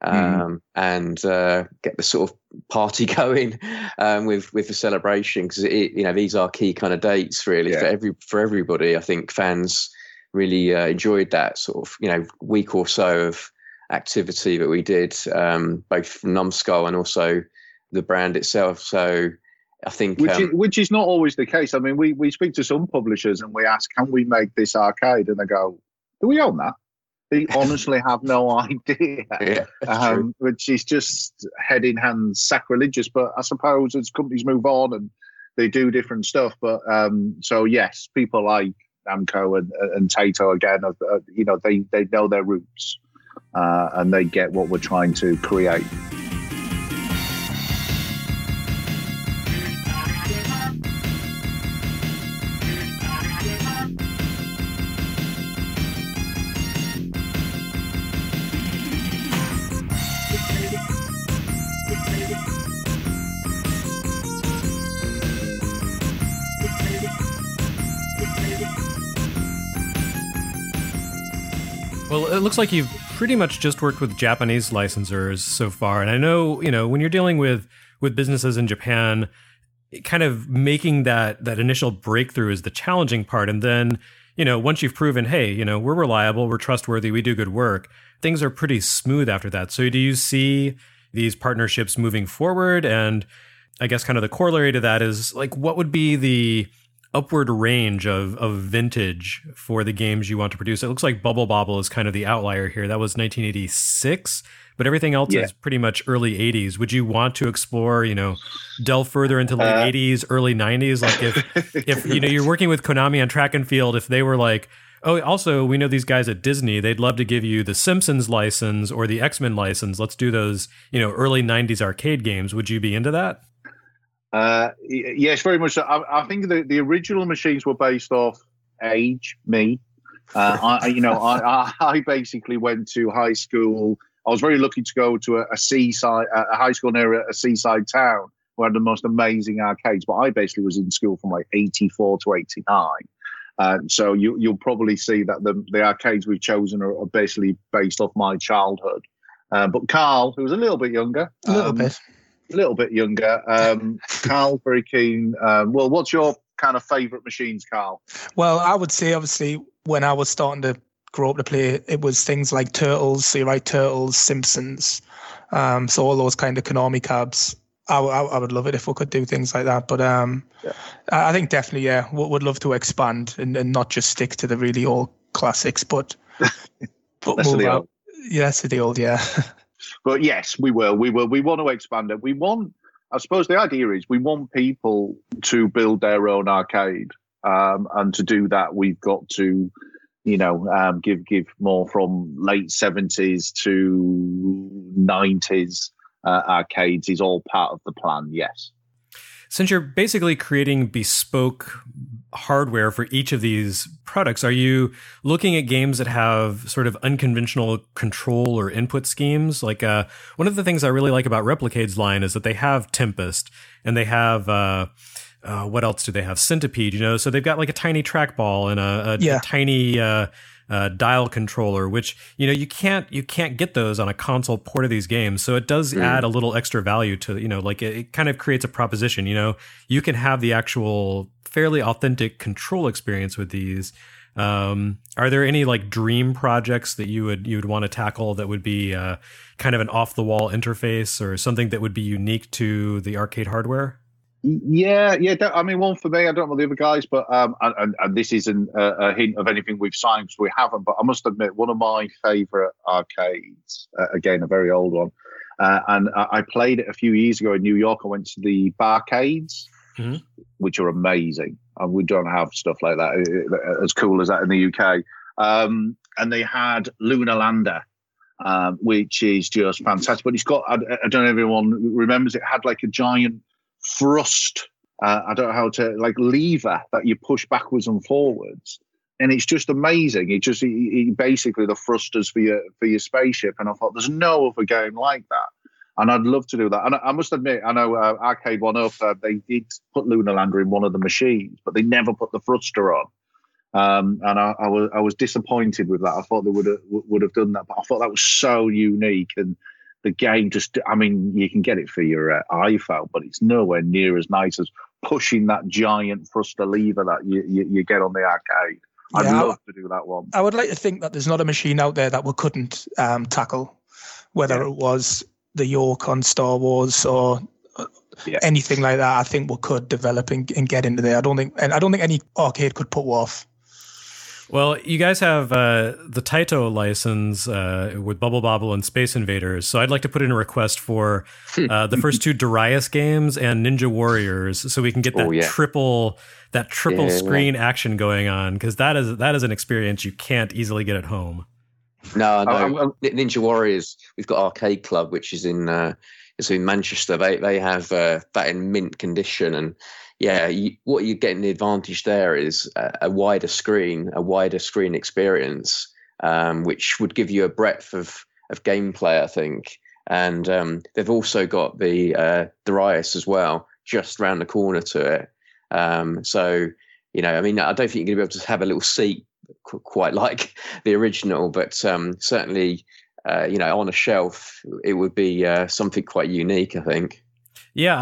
and get the sort of party going with the celebration, because you know, these are key kind of dates really for everybody. I think fans really enjoyed that sort of, you know, week or so of activity that we did, both from Numskull and also the brand itself. So I think which is not always the case. I mean, we speak to some publishers and we ask, can we make this arcade? And they go, do we own that? They honestly have no idea, which is just head in hand sacrilegious. But I suppose as companies move on and they do different stuff. But so yes, people like Namco and Taito again, you know, they know their roots and they get what we're trying to create. Well, it looks like you've pretty much just worked with Japanese licensors so far. And I know, you know, when you're dealing with businesses in Japan, kind of making that initial breakthrough is the challenging part. And then, you know, once you've proven, hey, you know, we're reliable, we're trustworthy, we do good work, things are pretty smooth after that. So do you see these partnerships moving forward? And I guess kind of the corollary to that is, like, what would be the upward range of vintage for the games you want to produce? It looks like Bubble Bobble is kind of the outlier here. That was 1986, but everything else is pretty much early 80s. Would you want to explore, you know, delve further into late 80s, early 90s? Like if you know, you're working with Konami on track and field, if they were like, oh, also, we know these guys at Disney, they'd love to give you the Simpsons license or the X-Men license. Let's do those, you know, early 90s arcade games. Would you be into that? Yes, very much so. I think the original machines were based off age, me. I basically went to high school. I was very lucky to go to a seaside, a high school near a seaside town who had the most amazing arcades. But I basically was in school from like 84 to 89. So you'll probably see that the arcades we've chosen are basically based off my childhood. But Carl, who was a little bit younger, Carl, very keen. Well, what's your kind of favourite machines, Carl? Well, I would say, obviously, when I was starting to grow up to play, it was things like Turtles, so you write Turtles, Simpsons, so all those kind of Konami cabs. I would love it if we could do things like that. But I think definitely, would love to expand and not just stick to the really old classics, but move out. Yeah, that's the old, yeah. But yes, we will. We want to expand it. I suppose the idea is we want people to build their own arcade. And to do that, we've got to, give more from late 70s to 90s arcades is all part of the plan, yes. Since you're basically creating bespoke hardware for each of these products, are you looking at games that have sort of unconventional control or input schemes? Like one of the things I really like about Replicade's line is that they have Tempest and they have what else do they have? Centipede, so they've got like a tiny trackball and a tiny dial controller, which you can't get those on a console port of these games. So it does add a little extra value to it kind of creates a proposition. You can have the actual fairly authentic control experience with these. Are there any like dream projects that you would want to tackle that would be kind of an off the wall interface or something that would be unique to the arcade hardware? Yeah. I mean, one for me, I don't know the other guys, but and this isn't a hint of anything we've signed because we haven't. But I must admit, one of my favourite arcades, again, a very old one, and I played it a few years ago in New York. I went to the Barcades, which are amazing, and we don't have stuff like that as cool as that in the UK. And they had Lunar Lander. Which is just fantastic, but it's got, I don't know if everyone remembers, it had like a giant thrust, I don't know how to, like lever that you push backwards and forwards, and it's just amazing. It basically the thrusters for your spaceship, and I thought there's no other game like that, and I'd love to do that. And I must admit, I know Arcade 1-Up, they did put Lunar Lander in one of the machines, but they never put the thruster on. And I was disappointed with that. I thought they would have done that, but I thought that was so unique. And the game just, I mean, you can get it for your iPhone, but it's nowhere near as nice as pushing that giant thruster lever that you get on the arcade. I'd love to do that one. I would like to think that there's not a machine out there that we couldn't tackle, whether it was the York on Star Wars or anything like that. I think we could develop and get into there. I don't think any arcade could put off. Well, you guys have the Taito license with Bubble Bobble and Space Invaders, so I'd like to put in a request for the first two Darius games and Ninja Warriors, so we can get that triple screen action going on, because that is an experience you can't easily get at home. No. Ninja Warriors, we've got Arcade Club, which is in Manchester. They have that in mint condition, and what you're getting the advantage there is a wider screen experience, which would give you a breadth of gameplay, I think. And they've also got the Darius as well, just round the corner to it. So, I mean, I don't think you're going to be able to have a little seat quite like the original, but certainly, on a shelf, it would be something quite unique, I think. Yeah,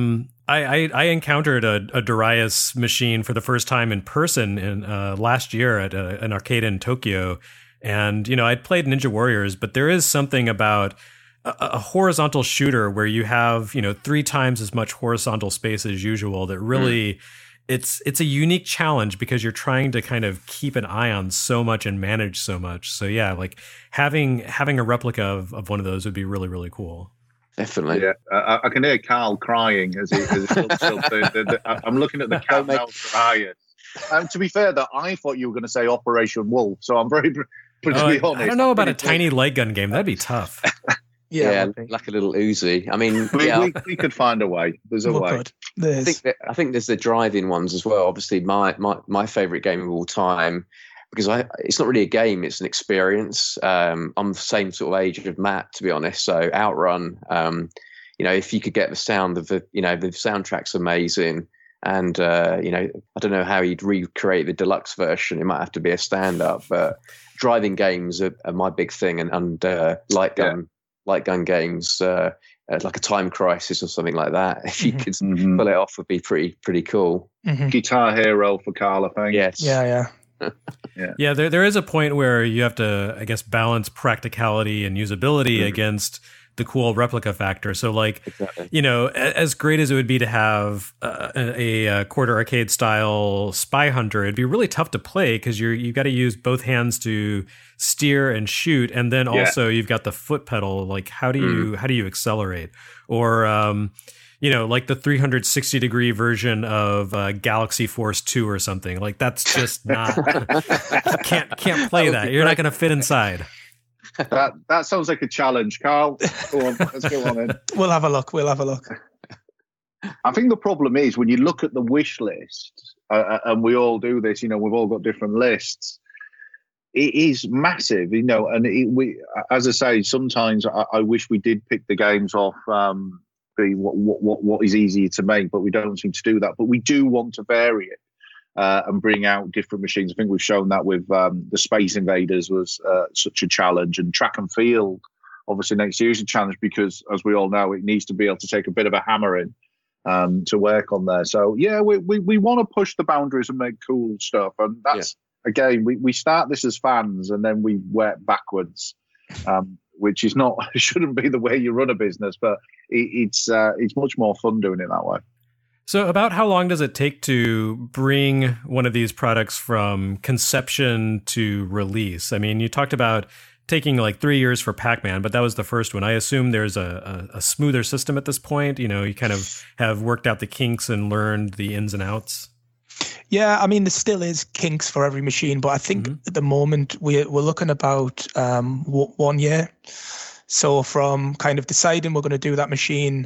I encountered a Darius machine for the first time in person in last year at an arcade in Tokyo, and I'd played Ninja Warriors, but there is something about a horizontal shooter where you have 3 times as much horizontal space as usual that really it's a unique challenge, because you're trying to kind of keep an eye on so much and manage so much. So yeah, like having a replica of one of those would be really, really cool. Definitely. Yeah, I can hear Carl crying as he looks up. I'm looking at the countdown for Darius. To be fair, though, I thought you were going to say Operation Wolf, so I'm very, to be honest. I don't know about a tiny light gun game. That'd be tough. Yeah, like a little Uzi. I mean, we could find a way. There's a way. I think there's the driving ones as well. Obviously, my favorite game of all time, because it's not really a game, it's an experience. I'm the same sort of age of Matt, to be honest. So Outrun, if you could get the sound of the soundtrack's amazing. And, I don't know how you'd recreate the deluxe version. It might have to be a stand-up, but driving games are my big thing. And light gun games, like a Time Crisis or something like that, if you could pull it off, would be pretty cool. Guitar Hero for Carl, I think. Yes. Yeah. Yeah, there is a point where you have to, I guess, balance practicality and usability against the cool replica factor. So like, Exactly. you know, as great as it would be to have a quarter arcade style Spy Hunter, it'd be really tough to play because you got to use both hands to steer and shoot, and then also you've got the foot pedal. Like, how do you accelerate? Or you know, like the 360 degree version of Galaxy Force 2 or something. Like, that's just not can't play that. You're not going to fit inside. That sounds like a challenge, Carl. Go on, let's go on in. We'll have a look. I think the problem is when you look at the wish list, and we all do this, you know, we've all got different lists. It is massive, you know, and we, as I say, sometimes I wish we did pick the games off what is easier to make, but we don't seem to do that. But we do want to vary it and bring out different machines. I think we've shown that with the Space Invaders was such a challenge, and Track and Field obviously next year is a challenge because, as we all know, it needs to be able to take a bit of a hammering to work on there. So yeah, we want to push the boundaries and make cool stuff, and that's again we start this as fans and then we work backwards. Which is not shouldn't be the way you run a business, but it's much more fun doing it that way. So about how long does it take to bring one of these products from conception to release? I mean, you talked about taking like 3 years for Pac-Man, but that was the first one. I assume there's a smoother system at this point. You know, you kind of have worked out the kinks and learned the ins and outs. Yeah, I mean, there still is kinks for every machine, but I think at the moment we're looking about 1 year. So from kind of deciding we're going to do that machine,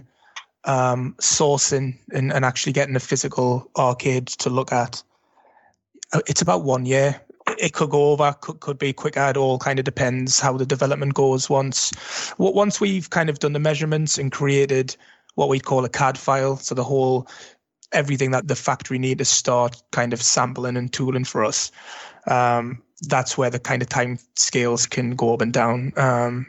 sourcing and actually getting a physical arcade to look at, it's about 1 year. It could go over, could be quicker. It all kind of depends how the development goes. Once we've kind of done the measurements and created what we call a CAD file, so the whole everything that the factory need to start kind of sampling and tooling for us. That's where the kind of time scales can go up and down.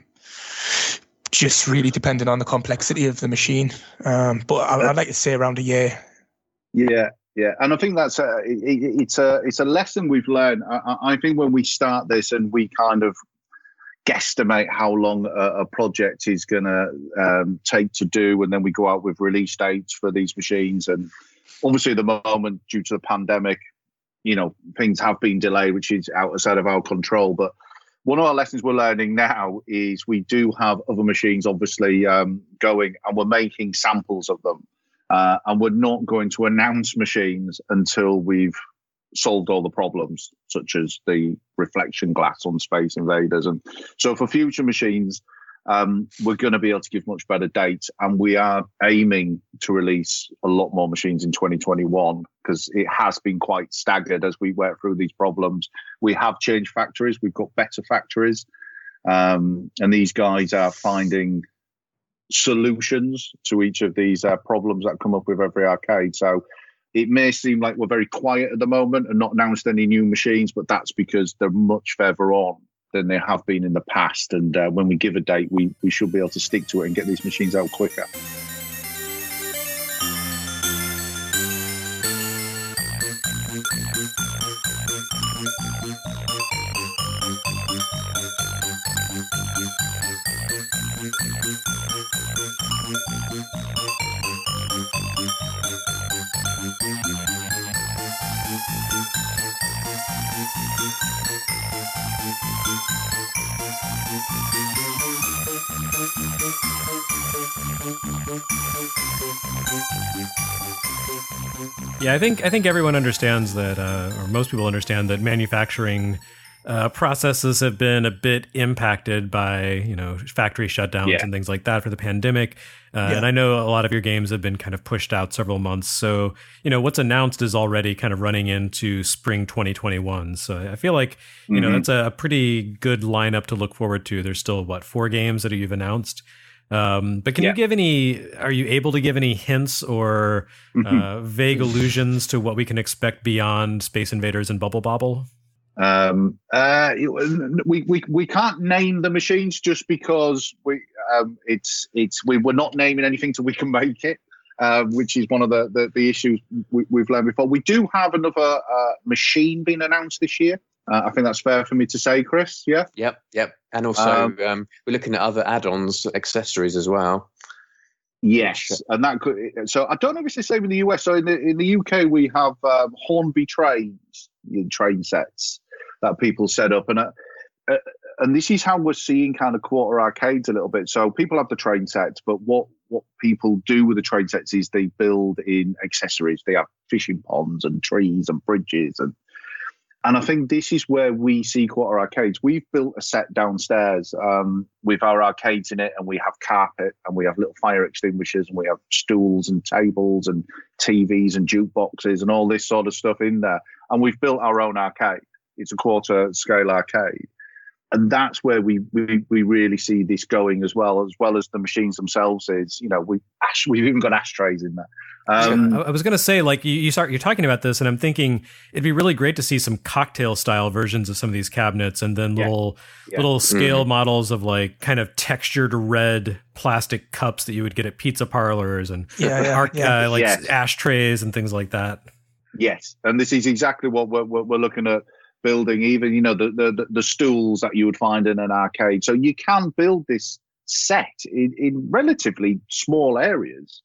Just really depending on the complexity of the machine. But I'd like to say around a year. Yeah. And I think that's it's a lesson we've learned. I think when we start this and we kind of guesstimate how long a project is going to take to do, and then we go out with release dates for these machines, and obviously at the moment due to the pandemic, you know, things have been delayed, which is outside of our control. But one of our lessons we're learning now is we do have other machines obviously going, and we're making samples of them, and we're not going to announce machines until we've solved all the problems, such as the reflection glass on Space Invaders. And so for future machines, we're going to be able to give much better dates, and we are aiming to release a lot more machines in 2021 because it has been quite staggered as we work through these problems. We have changed factories, we've got better factories, and these guys are finding solutions to each of these problems that come up with every arcade. So it may seem like we're very quiet at the moment and not announced any new machines, but that's because they're much further on than they have been in the past. And when we give a date, we should be able to stick to it and get these machines out quicker. Yeah, I think everyone understands that, or most people understand that manufacturing processes have been a bit impacted by, you know, factory shutdowns and things like that for the pandemic. And I know a lot of your games have been kind of pushed out several months. So, you know, what's announced is already kind of running into spring 2021. So I feel like, you know, that's a pretty good lineup to look forward to. There's still, 4 games that you've announced? But can you give are you able to give any hints or vague allusions to what we can expect beyond Space Invaders and Bubble Bobble? We can't name the machines just because we were not naming anything till we can make it, which is one of the issues we've learned before. We do have another machine being announced this year. I think that's fair for me to say, Chris. Yeah. Yep. And also, we're looking at other add-ons, accessories as well. Yes, and that could. So I don't know if it's the same in the US. So in the UK, we have Hornby train sets that people set up, and this is how we're seeing kind of quarter arcades a little bit. So people have the train sets, but what people do with the train sets is they build in accessories. They have fishing ponds and trees and bridges and I think this is where we see quarter arcades. We've built a set downstairs with our arcades in it, and we have carpet, and we have little fire extinguishers, and we have stools and tables and TVs and jukeboxes and all this sort of stuff in there. And we've built our own arcade. It's a quarter scale arcade. And that's where we really see this going as well as the machines themselves. Is we've even got ashtrays in there. I was going to say, like you're talking about this, and I'm thinking it'd be really great to see some cocktail style versions of some of these cabinets, and then little scale models of like kind of textured red plastic cups that you would get at pizza parlors and ashtrays and things like that. Yes, and this is exactly what we're looking at. Building even, the stools that you would find in an arcade. So you can build this set in relatively small areas,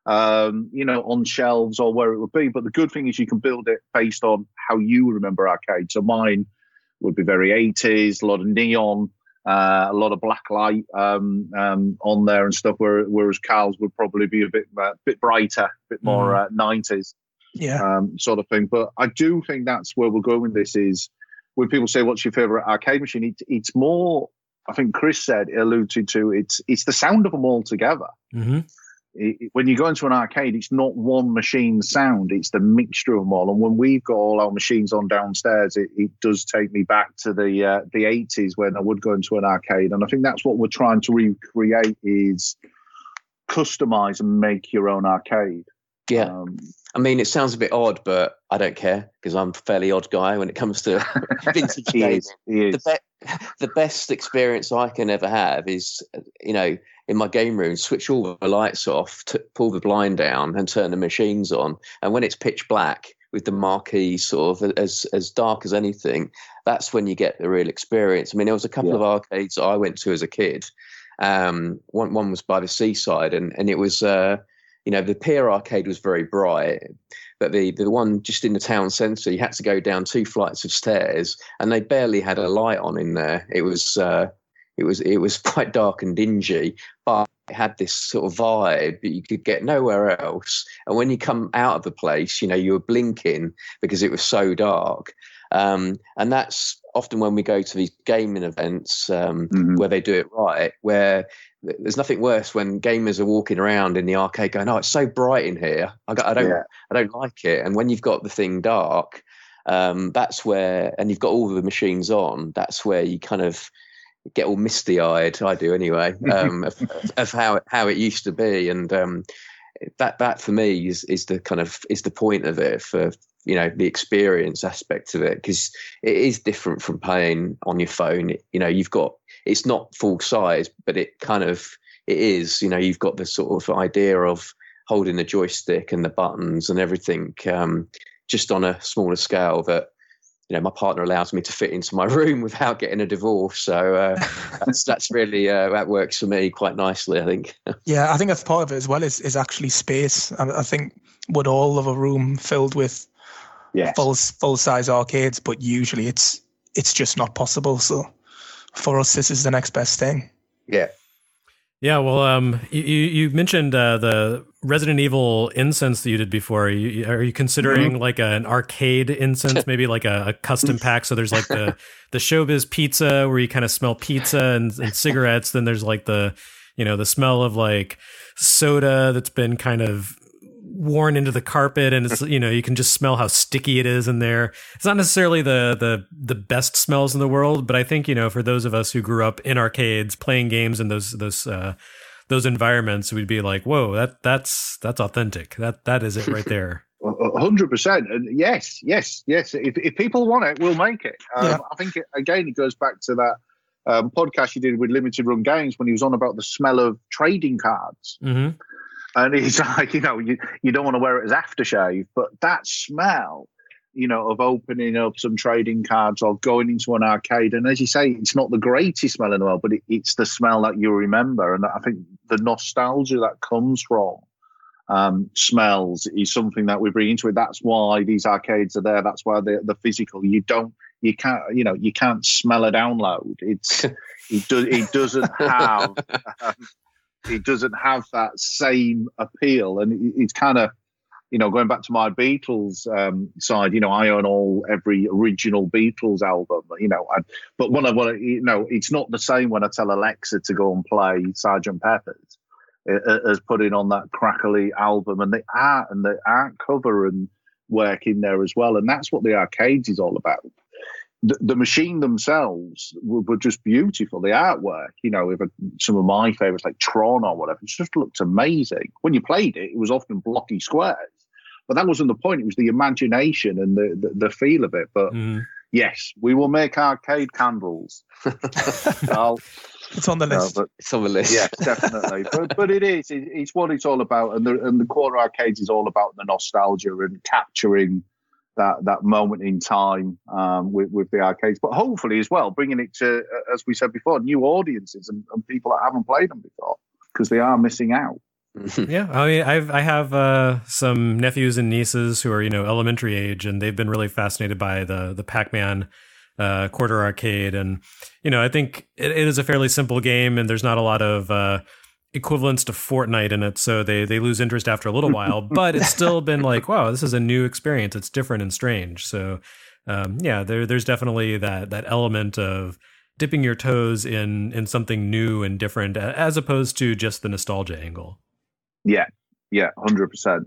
on shelves or where it would be. But the good thing is you can build it based on how you remember arcade. So mine would be very 80s, a lot of neon, a lot of black light on there and stuff, whereas Carl's would probably be a bit brighter, a bit more 90s. Sort of thing. But I do think that's where we're going with this is when people say, what's your favorite arcade machine? It's more, I think Chris alluded to, it's the sound of them all together. Mm-hmm. When you go into an arcade, it's not one machine sound, it's the mixture of them all. And when we've got all our machines on downstairs, it does take me back to the 80s when I would go into an arcade. And I think that's what we're trying to recreate is customize and make your own arcade. Yeah. I mean, it sounds a bit odd, but I don't care because I'm a fairly odd guy when it comes to vintage games. The best experience I can ever have is, in my game room, switch all the lights off, pull the blind down and turn the machines on. And when it's pitch black with the marquee sort of as dark as anything, that's when you get the real experience. I mean, there was a couple of arcades that I went to as a kid. One was by the seaside and it was... the Pier Arcade was very bright, but the one just in the town centre, you had to go down 2 flights of stairs, and they barely had a light on in there. It was quite dark and dingy, but it had this sort of vibe that you could get nowhere else. And when you come out of the place, you were blinking because it was so dark. And that's often when we go to these gaming events where they do it right, where there's nothing worse when gamers are walking around in the arcade going, "Oh, it's so bright in here. I don't like it." And when you've got the thing dark, that's where, and you've got all the machines on, that's where you kind of get all misty-eyed. I do anyway, of how it used to be, and that for me is the point of it for the experience aspect of it, because it is different from playing on your phone. You've got, it's not full size, but it is, you've got the sort of idea of holding the joystick and the buttons and everything, just on a smaller scale that, my partner allows me to fit into my room without getting a divorce. So that's really, that works for me quite nicely, I think. Yeah, I think that's part of it as well is actually space. I think would all of a room filled with full size arcades, but usually it's just not possible. So for us, this is the next best thing. Yeah, well, you mentioned the Resident Evil incense that you did before. Are you considering like an arcade incense, maybe like a custom pack? So there's like the Showbiz pizza where you kind of smell pizza and cigarettes. Then there's like the smell of like soda that's been kind of worn into the carpet, and it's you can just smell how sticky it is in there. It's not necessarily the best smells in the world, but I think for those of us who grew up in arcades playing games in those environments, we'd be like, whoa, that's authentic. That is it right there. 100%. And yes. If people want it, we'll make it. I think it goes back to that podcast you did with Limited Run Games when he was on about the smell of trading cards. Mm-hmm. And he's like, you don't want to wear it as aftershave, but that smell of opening up some trading cards or going into an arcade. And as you say, it's not the greatest smell in the world, but it's the smell that you remember. And I think the nostalgia that comes from smells is something that we bring into it. That's why these arcades are there. That's why the physical. You can't smell a download. It doesn't have that same appeal, and it's kind of, going back to my Beatles side. I own every original Beatles album. But when I want to, it's not the same when I tell Alexa to go and play Sgt. Pepper's as putting on that crackly album, and the art cover and work in there as well. And that's what the arcades is all about. The machine themselves were just beautiful. The artwork, some of my favorites like Tron or whatever, it just looked amazing. When you played it, it was often blocky squares, but that wasn't the point. It was the imagination and the feel of it. But yes, we will make arcade candles. It's on the list. It's on the list. Yeah, definitely. but it is. It's what it's all about. And the Quarter Arcades is all about the nostalgia and capturing that moment in time with the arcades, but hopefully as well bringing it to, as we said before, new audiences and people that haven't played them before, because they are missing out. Yeah, I mean, I have some nephews and nieces who are elementary age, and they've been really fascinated by the Pac-Man Quarter Arcade, and I think it is a fairly simple game, and there's not a lot of equivalents to Fortnite in it, so they lose interest after a little while, but it's still been like, wow, this is a new experience. It's different and strange. So there's definitely that element of dipping your toes in something new and different, as opposed to just the nostalgia angle. Yeah, 100%.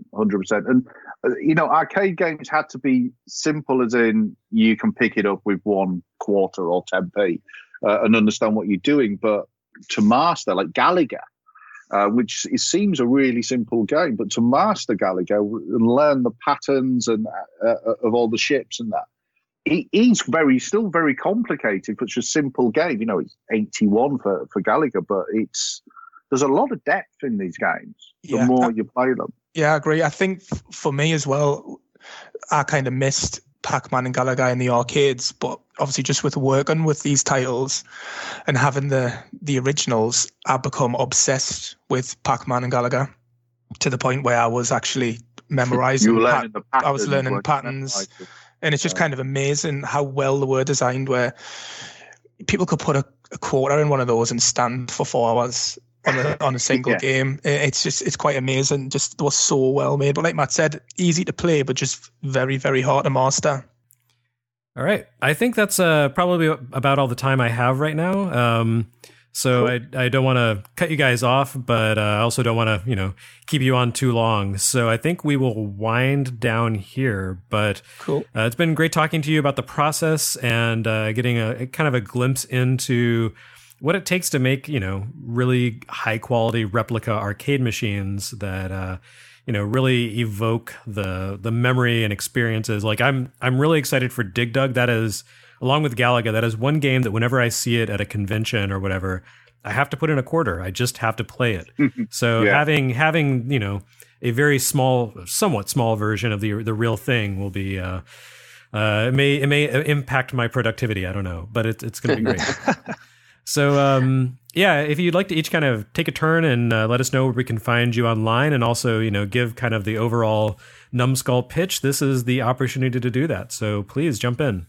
And arcade games had to be simple, as in you can pick it up with 1 quarter or 10p and understand what you're doing, but to master, like Galaga, which it seems a really simple game, but to master Galaga and learn the patterns and of all the ships and that, it is still very complicated for such a simple game. It's 81 for Galaga, but there's a lot of depth in these games the more you play them. Yeah, I agree. I think for me as well, I kind of missed Pac-Man and Galaga in the arcades, but obviously just with working with these titles and having the originals, I've become obsessed with Pac-Man and Galaga to the point where I was actually memorizing. I was learning patterns, and it's just kind of amazing how well they were designed, where people could put a quarter in one of those and stand for 4 hours on a single game. It's quite amazing. Just was so well made. But like Matt said, easy to play, but just very, very hard to master. All right. I think that's probably about all the time I have right now. So cool. I don't want to cut you guys off, but I also don't want to, keep you on too long. So I think we will wind down here. But cool. It's been great talking to you about the process and getting a kind of a glimpse into what it takes to make, really high quality replica arcade machines that, really evoke the memory and experiences. Like I'm really excited for Dig Dug. That is, along with Galaga, that is one game that whenever I see it at a convention or whatever, I have to put in a quarter. I just have to play it. So having, a very somewhat small version of the real thing will be, it may impact my productivity. I don't know, but it's going to be great. So, if you'd like to each kind of take a turn and let us know where we can find you online, and also, give kind of the overall Numbskull pitch, this is the opportunity to do that. So please jump in.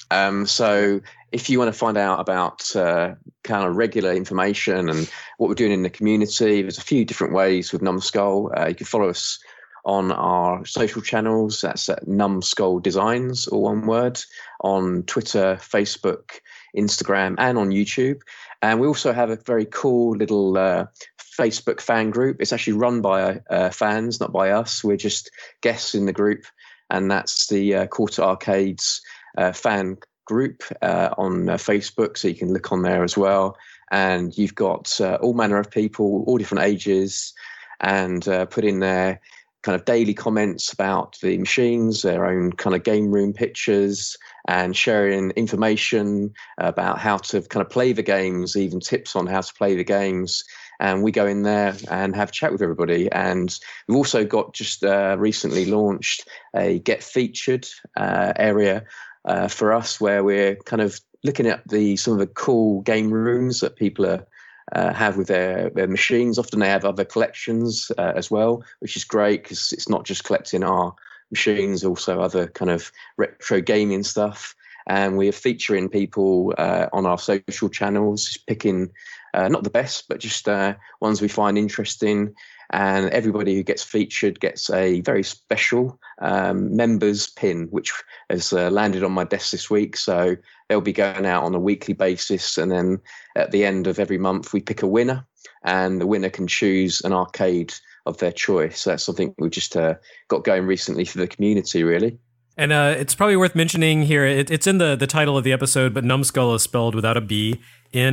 So if you want to find out about kind of regular information and what we're doing in the community, there's a few different ways with Numbskull. You can follow us on our social channels. That's at Numbskull Designs, all one word, on Twitter, Facebook, Instagram, and on YouTube. And we also have a very cool little Facebook fan group. It's actually run by fans, not by us. We're just guests in the group, and that's the Quarter Arcades fan group on Facebook. So you can look on there as well. And you've got all manner of people, all different ages, and put in there kind of daily comments about the machines, their own kind of game room pictures, and sharing information about how to kind of play the games, even tips on how to play the games. and we go in there and have a chat with everybody. And we've also got just recently launched a Get Featured area for us, where we're kind of looking at some of the cool game rooms that people have with their machines. Often they have other collections as well, which is great because it's not just collecting our machines, also other kind of retro gaming stuff. And we are featuring people on our social channels, picking not the best, but just ones we find interesting. And everybody who gets featured gets a very special members pin, which has landed on my desk this week. So they'll be going out on a weekly basis. And then at the end of every month, we pick a winner, and the winner can choose an arcade of their choice. So that's something we just got going recently for the community, really. And it's probably worth mentioning here, it's in the title of the episode, but Numskull is spelled without a B,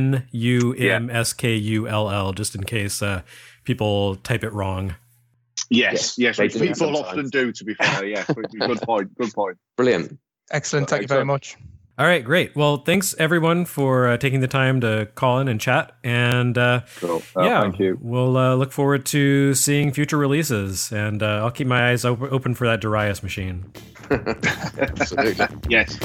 Numskull, just in case people type it wrong. Yes, which people often do, to be fair. Yeah, good point. Brilliant. Excellent. Thank you very much. All right, great. Well, thanks everyone for taking the time to call in and chat. And cool. Thank you. We'll look forward to seeing future releases. And I'll keep my eyes open for that Darius machine. Absolutely. Yes.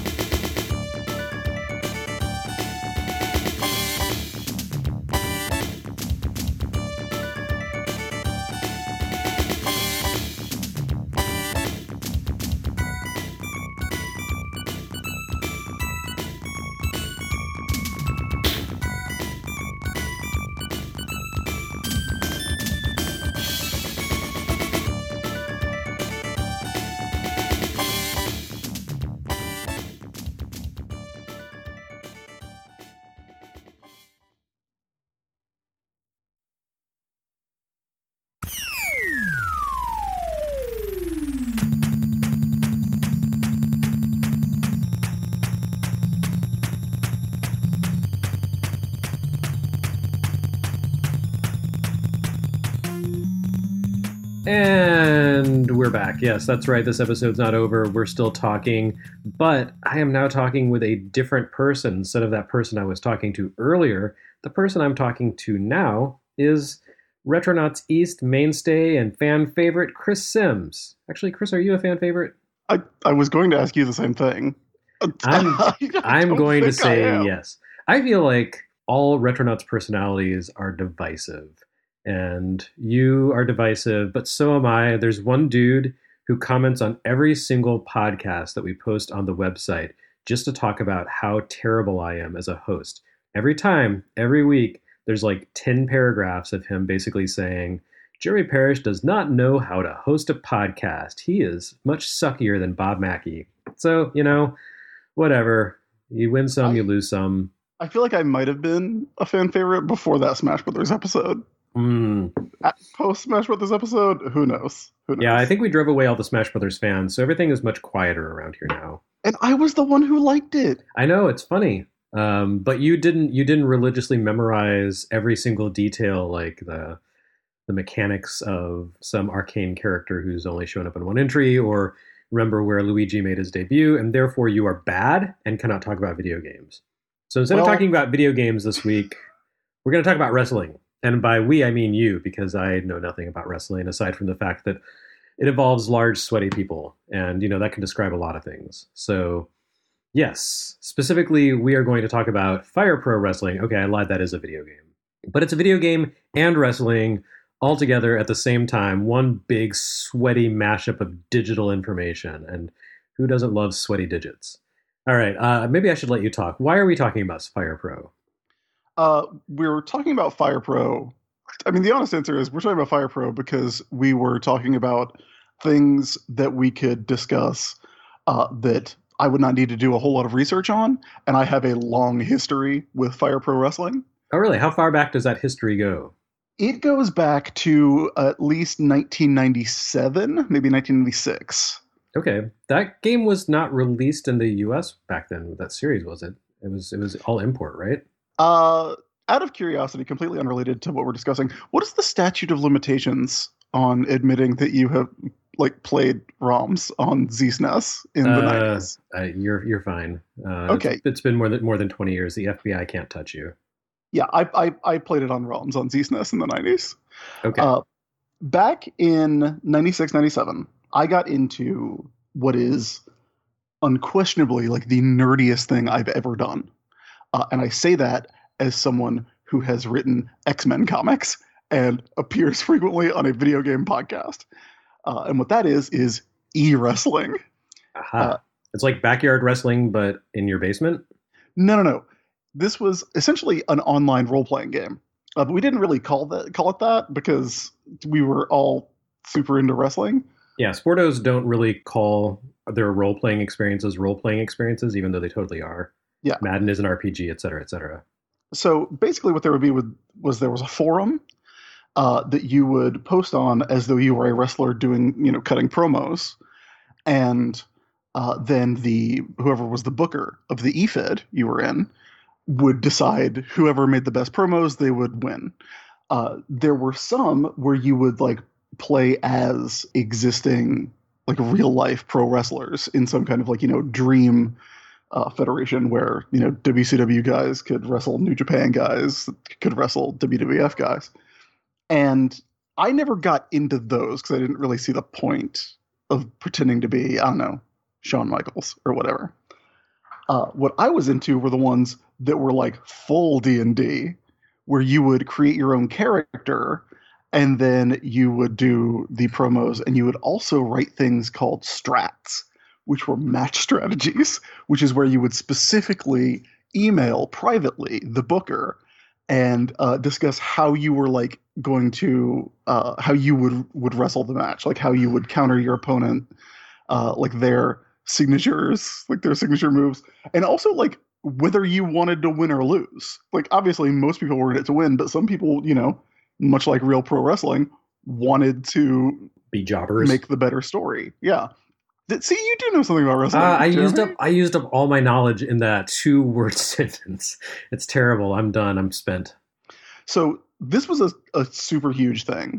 And we're back. Yes, that's right. This episode's not over. We're still talking, but I am now talking with a different person instead of that person I was talking to earlier. The person I'm talking to now is Retronauts East mainstay and fan favorite, Chris Sims. Actually, Chris, are you a fan favorite? I was going to ask you the same thing. I'm going to say yes. I feel like all Retronauts personalities are divisive. And you are divisive, but so am I. There's one dude who comments on every single podcast that we post on the website just to talk about how terrible I am as a host. Every time, every week, there's like 10 paragraphs of him basically saying, Jeremy Parish does not know how to host a podcast. He is much suckier than Bob Mackey. So, whatever. You win some, you lose some. I feel like I might have been a fan favorite before that Smash Brothers episode. Post Smash Brothers episode, who knows? Yeah, I think we drove away all the Smash Brothers fans, so everything is much quieter around here now. And I was the one who liked it. I know, it's funny. But you didn't religiously memorize every single detail, like the mechanics of some arcane character who's only shown up in one entry, or remember where Luigi made his debut, and therefore you are bad and cannot talk about video games. So instead of talking about video games this week, we're going to talk about wrestling. And by we, I mean you, because I know nothing about wrestling, aside from the fact that it involves large, sweaty people. And, that can describe a lot of things. So, yes, specifically, we are going to talk about Fire Pro Wrestling. Okay, I lied, that is a video game. But it's a video game and wrestling all together at the same time. One big, sweaty mashup of digital information. And who doesn't love sweaty digits? All right, maybe I should let you talk. Why are we talking about Fire Pro? We're talking about Fire Pro. I mean, the honest answer is we're talking about Fire Pro because we were talking about things that we could discuss that I would not need to do a whole lot of research on, and I have a long history with Fire Pro Wrestling. Oh, really? How far back does that history go? It goes back to at least 1997, maybe 1996. Okay. That game was not released in the US back then, that series, was it? It was all import, right? Out of curiosity, completely unrelated to what we're discussing, what is the statute of limitations on admitting that you have played ROMs on ZSNES in the 90s? You're fine. Okay. It's been more than 20 years. The FBI can't touch you. Yeah, I played it on Realms on ZSNES in the 90s. Okay. Back in 96, 97, I got into what is unquestionably like the nerdiest thing I've ever done. And I say that as someone who has written X-Men comics and appears frequently on a video game podcast. And what that is e-wrestling. Aha. It's like backyard wrestling, but in your basement? No. This was essentially an online role-playing game. But we didn't really call it that because we were all super into wrestling. Yeah, Sportos don't really call their role-playing experiences, even though they totally are. Yeah. Madden is an RPG, et cetera, et cetera. So basically what there would be was there was a forum that you would post on as though you were a wrestler doing, cutting promos. And then whoever was the booker of the eFed you were in would decide whoever made the best promos, they would win. There were some where you would like play as existing like real life pro wrestlers in some kind of like, dream federation where, WCW guys could wrestle New Japan guys, could wrestle WWF guys. And I never got into those because I didn't really see the point of pretending to be, I don't know, Shawn Michaels or whatever. What I was into were the ones that were like full D&D, where you would create your own character and then you would do the promos, and you would also write things called strats, which were match strategies, which is where you would specifically email privately the booker and discuss how you were like going to how you would wrestle the match, like how you would counter your opponent, like their signatures, like their signature moves, and also like whether you wanted to win or lose. Like obviously most people were in it to win, but some people, much like real pro wrestling, wanted to be jobbers, make the better story. Yeah. See, you do know something about wrestling. I used up all my knowledge in that 2-word sentence. It's terrible. I'm done. I'm spent. So this was a super huge thing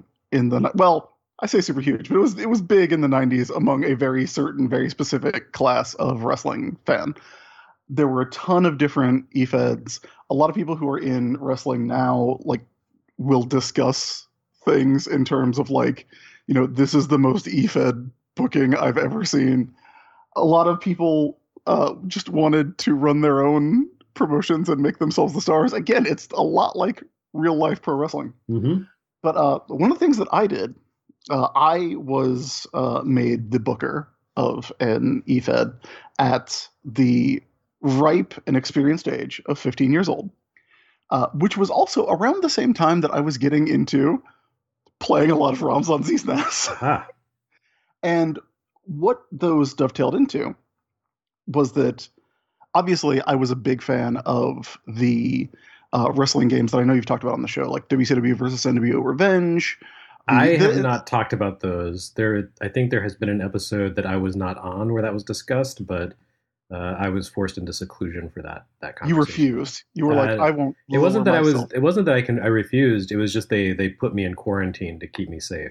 I say super huge, but it was big in the 90s among a very specific class of wrestling fan. There were a ton of different eFeds. A lot of people who are in wrestling now like will discuss things in terms of like, this is the most eFed booking I've ever seen. A lot of people just wanted to run their own promotions and make themselves the stars. Again, it's a lot like real life pro wrestling. Mm-hmm. But one of the things that I did, I was made the booker of an eFed at the ripe and experienced age of 15 years old, which was also around the same time that I was getting into playing a lot of ROMs on ZSNES. Aha. And what those dovetailed into was that obviously I was a big fan of the wrestling games that I know you've talked about on the show, like WCW versus NWO Revenge. I have not talked about those. I think there has been an episode that I was not on where that was discussed, but I was forced into seclusion for that conversation. You refused. You were like, I won't. It wasn't that I refused. It was just they put me in quarantine to keep me safe.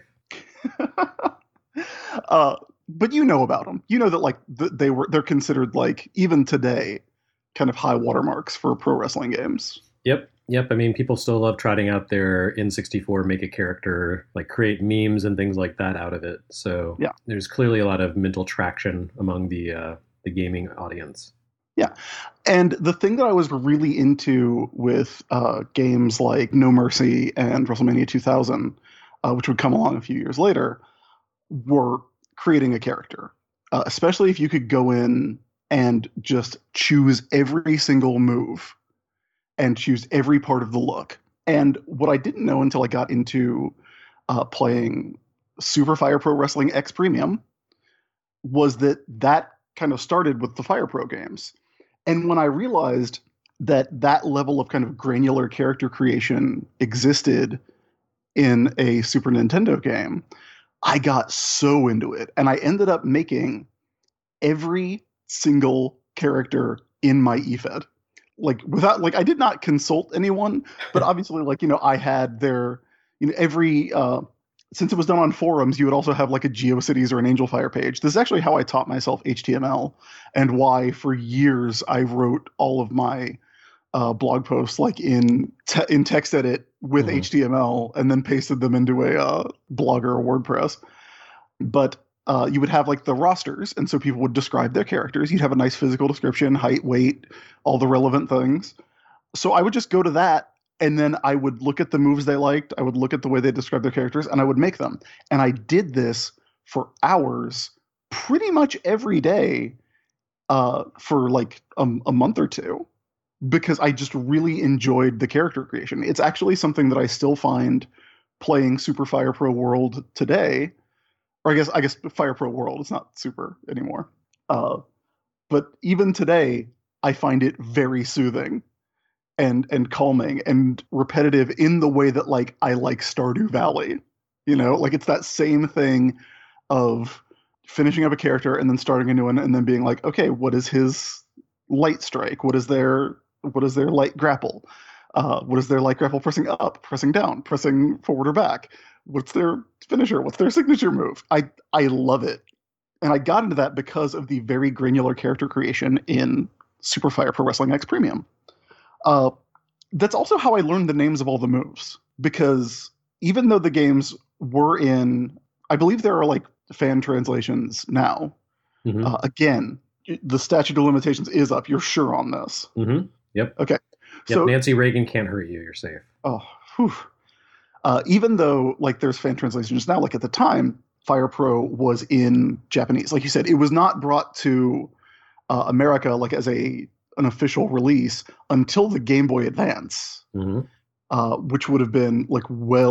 But you know about them. You know that like they're considered like even today kind of high watermarks for pro wrestling games. Yep. I mean, people still love trotting out their N64 make a character, like create memes and things like that out of it. So yeah, there's clearly a lot of mental traction among the gaming audience. Yeah. And the thing that I was really into with games like No Mercy and WrestleMania 2000, which would come along a few years later, were creating a character, especially if you could go in and just choose every single move and choose every part of the look. And what I didn't know until I got into playing Super Fire Pro Wrestling X Premium was that kind of started with the Fire Pro games. And when I realized that level of kind of granular character creation existed in a Super Nintendo game, I got so into it. And I ended up making every single character in my eFed. I did not consult anyone, but obviously I had their, every, since it was done on forums, you would also have like a GeoCities or an Angel Fire page. This is actually how I taught myself HTML and why for years I wrote all of my blog posts like in text edit with HTML and then pasted them into a Blogger or WordPress. But you would have like the rosters, and so people would describe their characters. You'd have a nice physical description, height, weight, all the relevant things. So I would just go to that, and then I would look at the moves they liked. I would look at the way they described their characters, and I would make them. And I did this for hours, pretty much every day, for like a month or two, because I just really enjoyed the character creation. It's actually something that I still find playing Super Fire Pro World today. Or I guess Fire Pro World, it's not Super anymore. But even today, I find it very soothing and calming and repetitive in the way that like I like Stardew Valley. You know, like it's that same thing of finishing up a character and then starting a new one and then being like, okay, what is his light strike? What is their light grapple? What is their light grapple pressing up, pressing down, pressing forward or back? What's their finisher? What's their signature move? I love it. And I got into that because of the very granular character creation in Super Fire Pro Wrestling X Premium. That's also how I learned the names of all the moves, because even though the games were in, I believe there are like fan translations now. Again, the statute of limitations is up. You're sure on this? Yep. Okay. Yep, So Nancy Reagan can't hurt you. You're safe. Oh, whew. Even though like there's fan translations now, like at the time, Fire Pro was in Japanese. Like you said, it was not brought to America like as an official release until the Game Boy Advance, which would have been like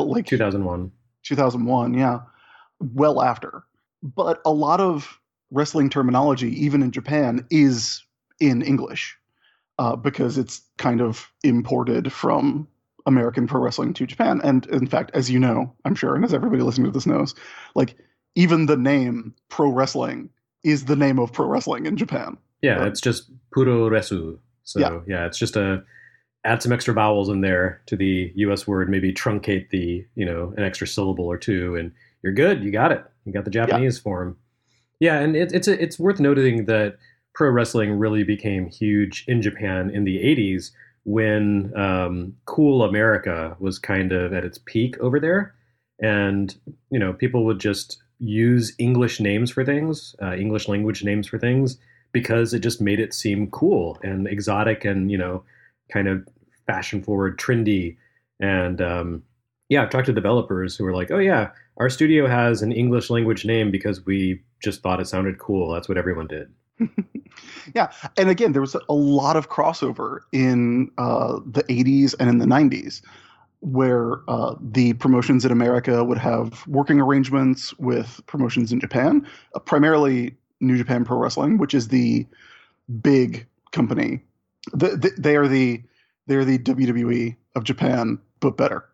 2001. 2001, yeah, well after. But a lot of wrestling terminology, even in Japan, is in English because it's kind of imported from American pro wrestling to Japan. And in fact, as you know, I'm sure, and as everybody listening to this knows, like even the name pro wrestling is the name of pro wrestling in Japan. Yeah, it's just puro resu. So yeah, it's just add some extra vowels in there to the US word, maybe truncate an extra syllable or two, and you're good. You got it. You got the Japanese form. Yeah, and it's worth noting that pro wrestling really became huge in Japan in the 80s when Cool America was kind of at its peak over there. And, people would just use English names for things, English language names for things, because it just made it seem cool and exotic and, kind of fashion forward, trendy. And I've talked to developers who are like, oh yeah, our studio has an English language name because we just thought it sounded cool. That's what everyone did. Yeah. And again, there was a lot of crossover in the 80s and in the 90s where the promotions in America would have working arrangements with promotions in Japan, primarily New Japan Pro Wrestling, which is the big company. They are the WWE of Japan, but better.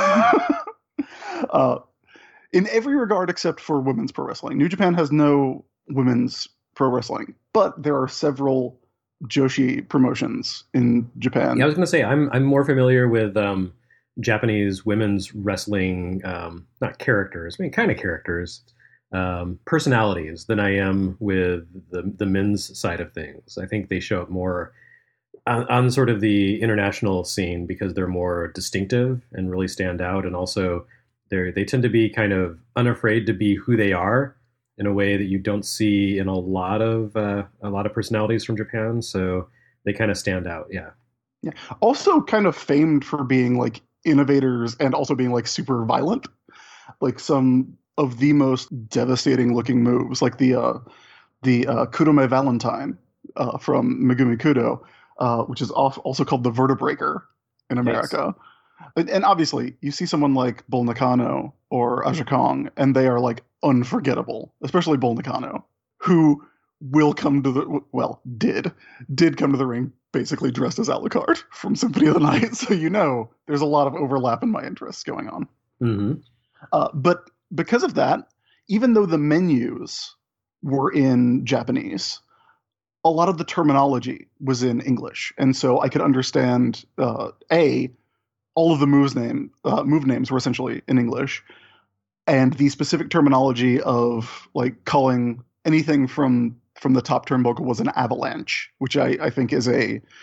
In every regard except for women's pro wrestling. New Japan has no women's pro wrestling, but there are several Joshi promotions in Japan. Yeah, I was going to say I'm more familiar with Japanese women's wrestling, not characters, kind of characters, personalities than I am with the men's side of things. I think they show up more on sort of the international scene because they're more distinctive and really stand out, and also they tend to be kind of unafraid to be who they are in a way that you don't see in a lot of personalities from Japan. So they kind of stand out. Yeah. Yeah. Also kind of famed for being like innovators and also being like super violent. Like some of the most devastating looking moves, like the Kudome Valentine from Megumi Kudo, which is also called the Vertebreaker in America. Yes. And obviously, you see someone like Bull Nakano or Aja Kong, and they are like unforgettable, especially Bull Nakano, who will come to did come to the ring basically dressed as Alucard from Symphony of the Night. So there's a lot of overlap in my interests going on. Mm-hmm. But because of that, even though the menus were in Japanese, a lot of the terminology was in English, and so I could understand all of the move names were essentially in English, and the specific terminology of like calling anything from the top turnbuckle was an avalanche, which I think is a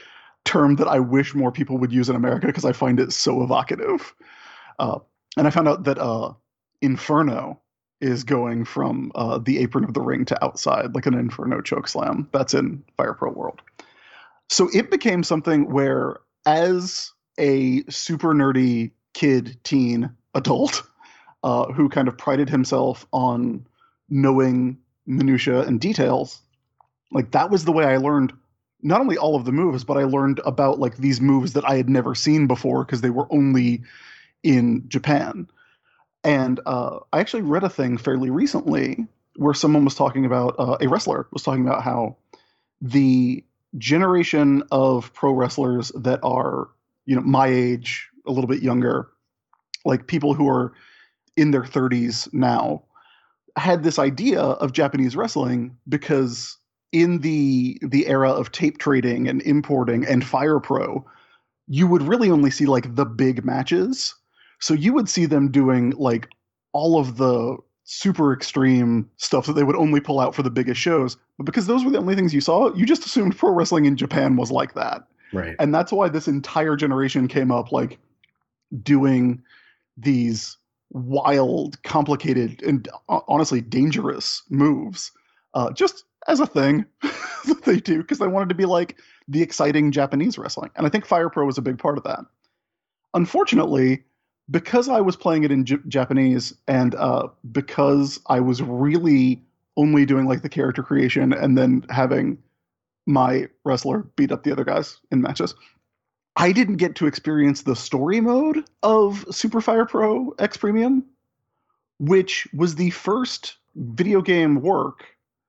term that I wish more people would use in America because I find it so evocative. And I found out that Inferno is going from the apron of the ring to outside, like an Inferno chokeslam. That's in Fire Pro World. So it became something where, as a super nerdy kid, teen, adult, who kind of prided himself on knowing minutia and details, like that was the way I learned not only all of the moves, but I learned about like these moves that I had never seen before because they were only in Japan. And I actually read a thing fairly recently where someone was talking about, a wrestler was talking about how the generation of pro wrestlers that are, my age, a little bit younger, like people who are in their 30s now, had this idea of Japanese wrestling because in the era of tape trading and importing and Fire Pro, you would really only see like the big matches. So you would see them doing like all of the super extreme stuff that they would only pull out for the biggest shows. But because those were the only things you saw, you just assumed pro wrestling in Japan was like that. Right. And that's why this entire generation came up like doing these wild, complicated, and honestly dangerous moves just as a thing that they do because they wanted to be like the exciting Japanese wrestling. And I think Fire Pro was a big part of that. Unfortunately, because I was playing it in Japanese and because I was really only doing like the character creation and then having my wrestler beat up the other guys in matches, I didn't get to experience the story mode of Super Fire Pro X Premium, which was the first video game work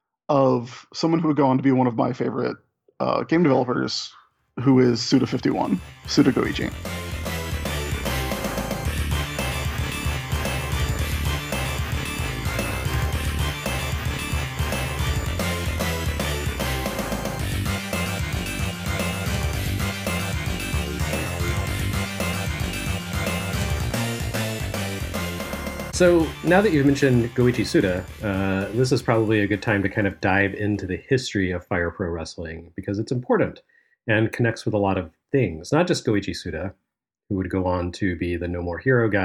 of someone who would go on to be one of my favorite game developers, who is Suda51, Suda Goichi. So now that you've mentioned Goichi Suda, this is probably a good time to kind of dive into the history of Fire Pro Wrestling because it's important and connects with a lot of things. Not just Goichi Suda, who would go on to be the No More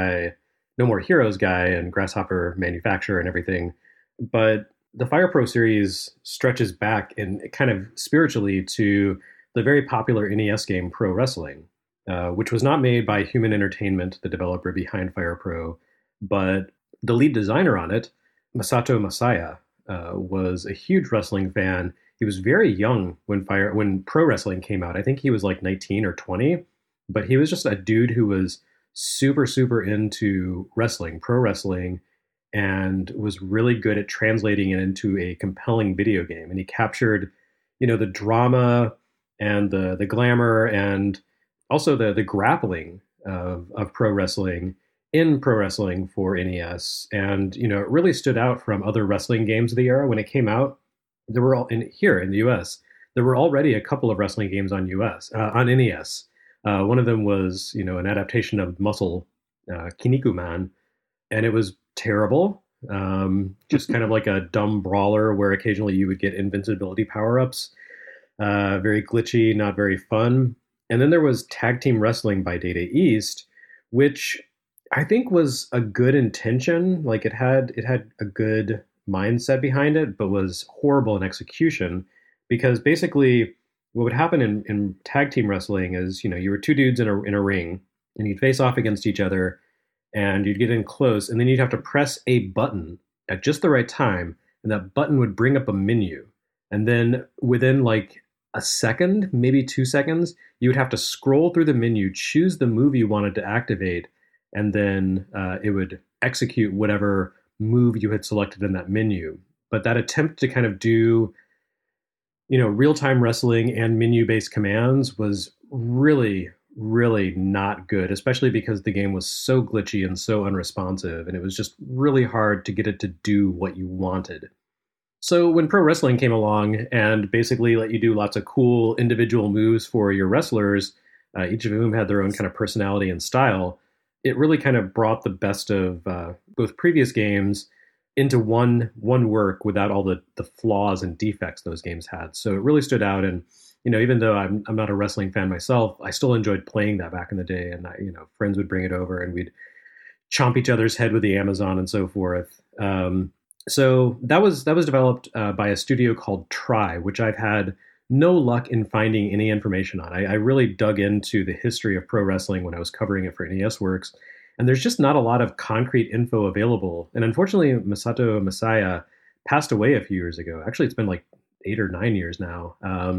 Heroes guy and Grasshopper manufacturer and everything, but the Fire Pro series stretches back in kind of spiritually to the very popular NES game Pro Wrestling, which was not made by Human Entertainment, the developer behind Fire Pro, but the lead designer on it, Masato Masaya, was a huge wrestling fan. He was very young when Pro Wrestling came out. I think he was like 19 or 20, but he was just a dude who was super, super into wrestling, pro wrestling, and was really good at translating it into a compelling video game. And he captured, the drama and the glamour and also the grappling of pro wrestling in Pro Wrestling for NES. And, it really stood out from other wrestling games of the era. When it came out, there were here in the US, there were already a couple of wrestling games on NES. One of them was, an adaptation of Muscle, Kinnikuman, and it was terrible. Just kind of like a dumb brawler where occasionally you would get invincibility power-ups. Very glitchy, not very fun. And then there was Tag Team Wrestling by Data East, which I think was a good intention. Like it had a good mindset behind it, but was horrible in execution because basically what would happen in tag team wrestling is, you were two dudes in a ring and you'd face off against each other and you'd get in close and then you'd have to press a button at just the right time. And that button would bring up a menu. And then within like a second, maybe 2 seconds, you would have to scroll through the menu, choose the move you wanted to activate, and then it would execute whatever move you had selected in that menu. But that attempt to kind of do, real-time wrestling and menu-based commands was really, really not good, especially because the game was so glitchy and so unresponsive, and it was just really hard to get it to do what you wanted. So when Pro Wrestling came along and basically let you do lots of cool individual moves for your wrestlers, each of whom had their own kind of personality and style, it really kind of brought the best of both previous games into one work without all the flaws and defects those games had. So it really stood out. And even though I'm not a wrestling fan myself, I still enjoyed playing that back in the day. And friends would bring it over, and we'd chomp each other's head with the Amazon and so forth. So that was developed by a studio called Try, which I've had no luck in finding any information on. I really dug into the history of pro wrestling when I was covering it for NES Works, and there's just not a lot of concrete info available. And unfortunately, Masato Masaya passed away a few years ago. Actually, it's been like 8 or 9 years now.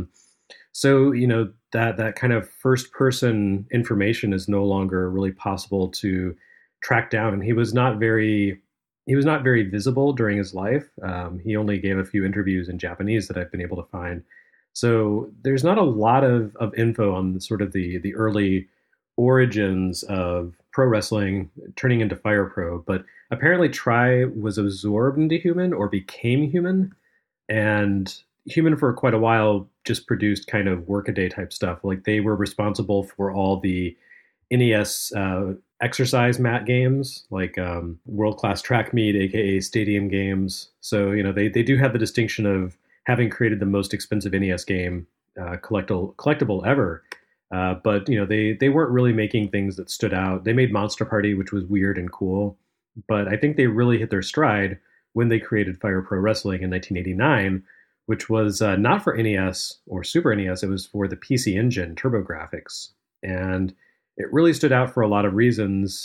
So that kind of first person information is no longer really possible to track down. And he was not very visible during his life. He only gave a few interviews in Japanese that I've been able to find. So there's not a lot of info on sort of the early origins of pro wrestling turning into Fire Pro, but apparently Try was absorbed into Human or became Human, and Human for quite a while just produced kind of workaday type stuff. Like they were responsible for all the NES exercise mat games, like World Class Track Meet, aka Stadium Games. So they do have the distinction of having created the most expensive NES game collectible ever. But they weren't really making things that stood out. They made Monster Party, which was weird and cool, but I think they really hit their stride when they created Fire Pro Wrestling in 1989, which was not for NES or Super NES. It was for the PC Engine TurboGrafx, and it really stood out for a lot of reasons.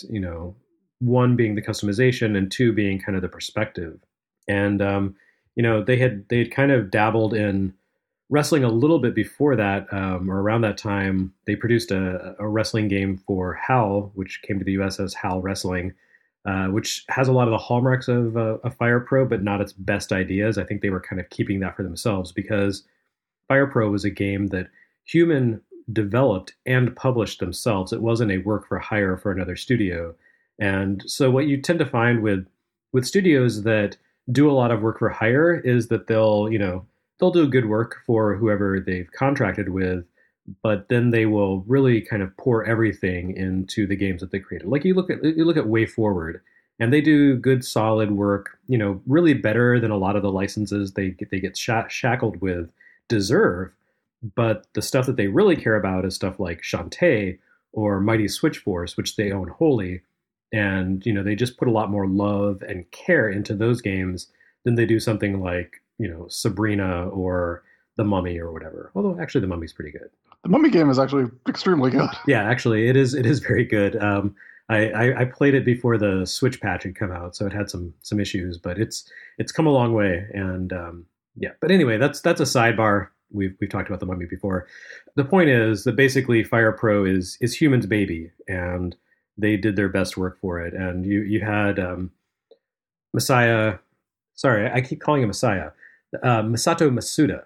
One being the customization, and two being kind of the perspective. And they had kind of dabbled in wrestling a little bit before that, or around that time. They produced a wrestling game for HAL, which came to the US as HAL Wrestling, which has a lot of the hallmarks of a Fire Pro, but not its best ideas. I think they were kind of keeping that for themselves, because Fire Pro was a game that Human developed and published themselves. It wasn't a work for hire for another studio. And so what you tend to find with studios that do a lot of work for hire is that they'll do good work for whoever they've contracted with, but then they will really kind of pour everything into the games that they created. Like you look at WayForward, and they do good, solid work, really better than a lot of the licenses they get shackled with deserve. But the stuff that they really care about is stuff like Shantae or Mighty Switch Force, which they own wholly. And, they just put a lot more love and care into those games than they do something like, Sabrina or The Mummy or whatever. Although actually The Mummy's pretty good. The Mummy game is actually extremely good. Yeah, actually it is very good. I played it before the Switch patch had come out, so it had some issues, but it's come a long way. And yeah, but anyway, that's a sidebar. We've talked about The Mummy before. The point is that basically Fire Pro is Human's baby, and they did their best work for it. And you had Masaya. Sorry, I keep calling him Masaya. Masato Masuda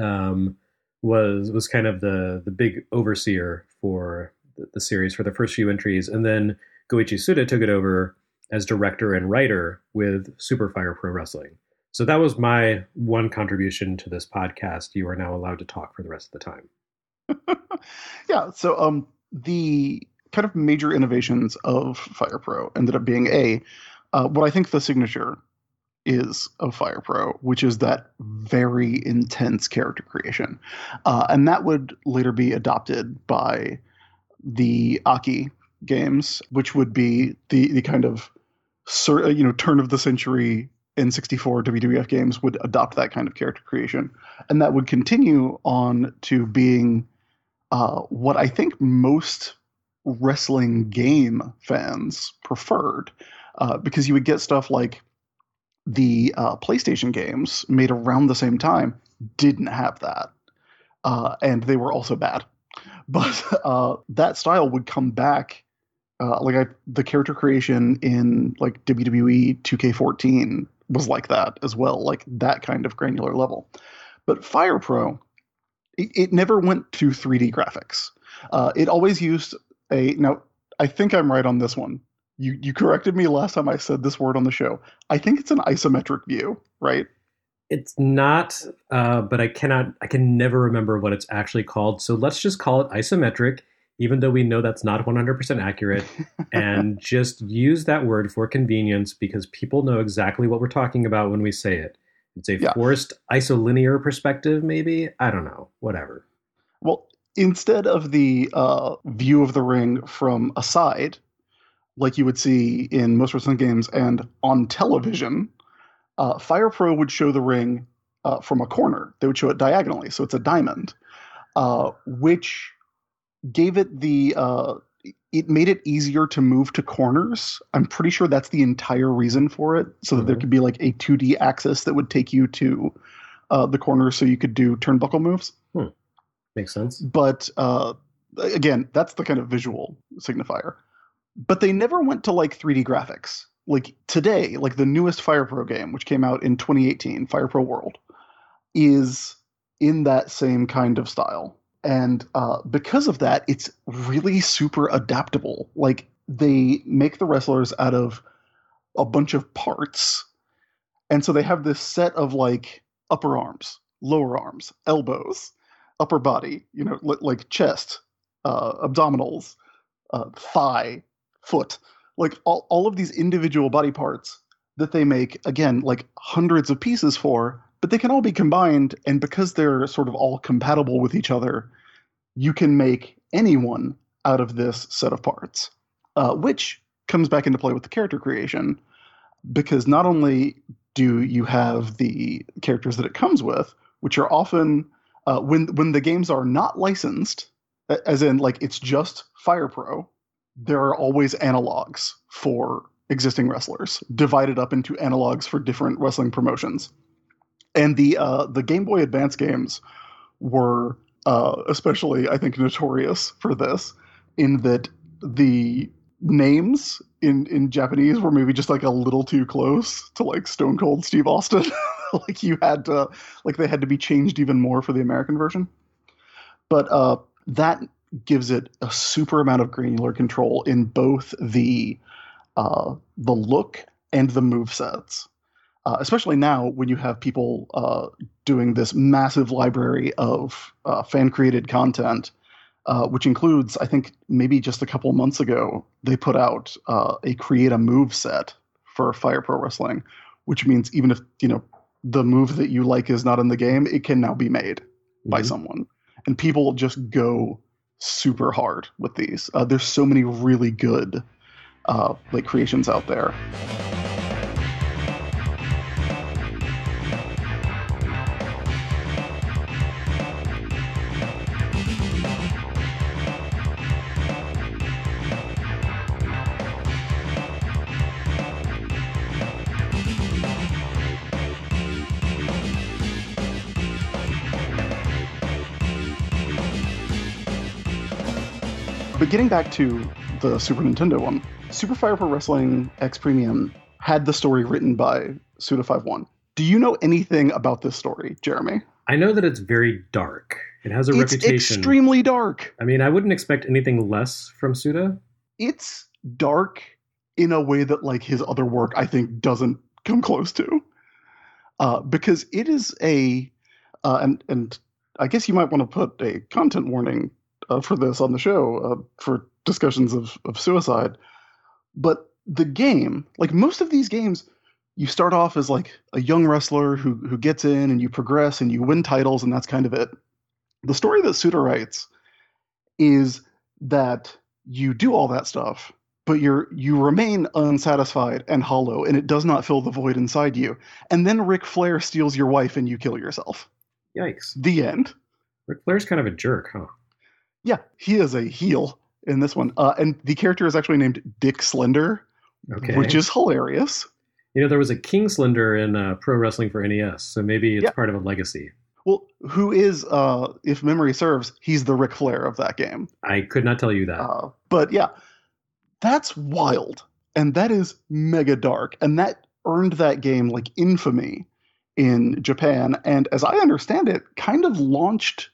was kind of the big overseer for the series for the first few entries, and then Goichi Suda took it over as director and writer with Super Fire Pro Wrestling. So that was my one contribution to this podcast. You are now allowed to talk for the rest of the time. Yeah, so the kind of major innovations of Fire Pro ended up being what I think the signature is of Fire Pro, which is that very intense character creation. And that would later be adopted by the Aki games, which would be the kind of turn of the century N64 WWF games would adopt that kind of character creation. And that would continue on to being what I think most wrestling game fans preferred, because you would get stuff like the PlayStation games made around the same time didn't have that. And they were also bad. But that style would come back. The character creation in like WWE 2K14 was like that as well, like that kind of granular level. But Fire Pro, it never went to 3D graphics. It always used now I think I'm right on this one. You corrected me last time I said this word on the show. I think it's an isometric view, right? It's not, but I can never remember what it's actually called. So let's just call it isometric, even though we know that's not 100% accurate, and just use that word for convenience because people know exactly what we're talking about when we say it. It's a forced isolinear perspective, maybe? I don't know. Whatever. Well, instead of the view of the ring from a side, like you would see in most wrestling games and on television, Fire Pro would show the ring from a corner. They would show it diagonally, so it's a diamond, which gave it it made it easier to move to corners. I'm pretty sure that's the entire reason for it, so that there could be like a 2D axis that would take you to the corner so you could do turnbuckle moves. Makes sense. But again, that's the kind of visual signifier. But they never went to like 3D graphics. Like today, like the newest Fire Pro game, which came out in 2018, Fire Pro World, is in that same kind of style. And because of that, it's really super adaptable. Like they make the wrestlers out of a bunch of parts. And so they have this set of like upper arms, lower arms, elbows, upper body, like chest, abdominals, thigh, foot, like all of these individual body parts that they make, again, like hundreds of pieces for, but they can all be combined. And because they're sort of all compatible with each other, you can make anyone out of this set of parts, which comes back into play with the character creation, because not only do you have the characters that it comes with, which are often, when the games are not licensed, as in like it's just Fire Pro, there are always analogs for existing wrestlers, divided up into analogs for different wrestling promotions. And the Game Boy Advance games were especially, I think, notorious for this, in that the names in Japanese were maybe just like a little too close to like Stone Cold Steve Austin. Like you had to, like they had to be changed even more for the American version. But that gives it a super amount of granular control in both the look and the move sets. Especially now when you have people doing this massive library of fan-created content, which includes, I think, maybe just a couple months ago, they put out a create a move set for Fire Pro Wrestling, which means even if, the move that you like is not in the game, it can now be made by someone. And people just go super hard with these. There's so many really good like creations out there. But getting back to the Super Nintendo one, Super Fire Pro Wrestling X Premium had the story written by Suda51. Do you know anything about this story, Jeremy? I know that it's very dark. It has a reputation. It's extremely dark. I mean, I wouldn't expect anything less from Suda. It's dark in a way that, like, his other work, I think, doesn't come close to. Because it is and I guess you might want to put a content warning for this on the show for discussions of suicide. But the game, like most of these games, you start off as like a young wrestler who gets in and you progress and you win titles and that's kind of it. The story that Suda writes is that you do all that stuff, but you remain unsatisfied and hollow, and it does not fill the void inside you. And then Ric Flair steals your wife and you kill yourself. Yikes. The end. Ric Flair's kind of a jerk, huh? Yeah, he is a heel in this one. And the character is actually named Dick Slender, which is hilarious. There was a King Slender in Pro Wrestling for NES, so maybe it's part of a legacy. Well, who is, if memory serves, he's the Ric Flair of that game. I could not tell you that. But yeah, that's wild. And that is mega dark. And that earned that game like infamy in Japan. And as I understand it, kind of launched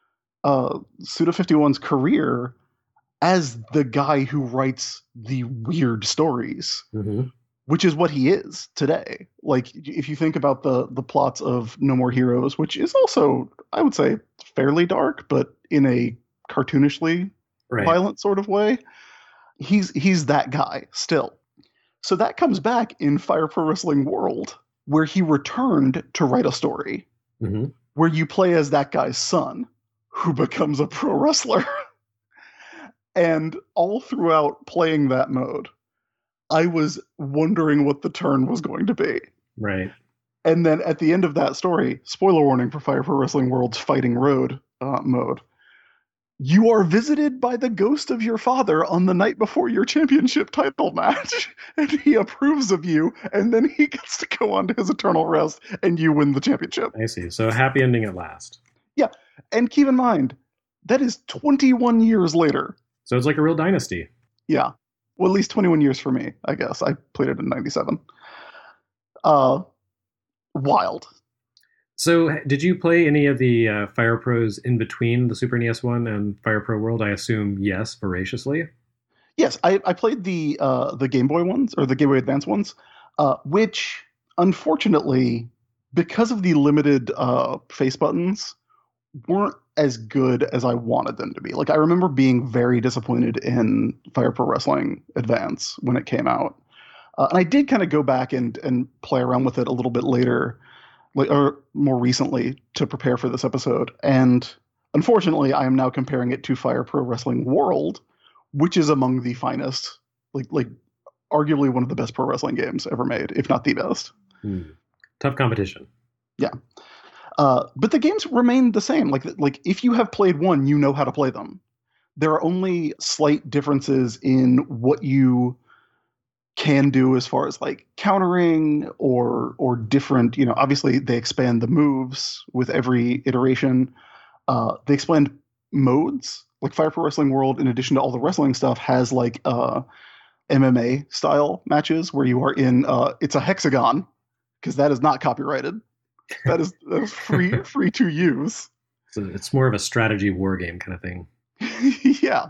Suda51's career as the guy who writes the weird stories, which is what he is today. Like, if you think about the plots of No More Heroes, which is also, I would say, fairly dark, but in a cartoonishly violent sort of way, he's that guy still. So that comes back in Fire Pro Wrestling World, where he returned to write a story where you play as that guy's son, who becomes a pro wrestler. And all throughout playing that mode, I was wondering what the turn was going to be. Right. And then at the end of that story, spoiler warning for Fire Pro Wrestling World's Fighting Road mode, you are visited by the ghost of your father on the night before your championship title match, and he approves of you, and then he gets to go on to his eternal rest, and you win the championship. I see. So happy ending at last. Yeah, and keep in mind, that is 21 years later. So it's like a real dynasty. Yeah. Well, at least 21 years for me, I guess. I played it in 97. Wild. So did you play any of the Fire Pros in between the Super NES one and Fire Pro World? I assume yes, voraciously. Yes, I played the Game Boy ones, or the Game Boy Advance ones, which, unfortunately, because of the limited face buttons, weren't as good as I wanted them to be. Like, I remember being very disappointed in Fire Pro Wrestling Advance when it came out. And I did kind of go back and play around with it a little bit later, or more recently, to prepare for this episode. And unfortunately, I am now comparing it to Fire Pro Wrestling World, which is among the finest, like arguably one of the best pro wrestling games ever made, if not the best. Tough competition. Yeah. But the games remain the same. Like if you have played one, you know how to play them. There are only slight differences in what you can do as far as like countering or different, obviously they expand the moves with every iteration. They expand modes. Like Fire Pro Wrestling World, in addition to all the wrestling stuff, has like MMA style matches where you are in it's a hexagon, because that is not copyrighted. That is free to use. So it's more of a strategy war game kind of thing. Yeah.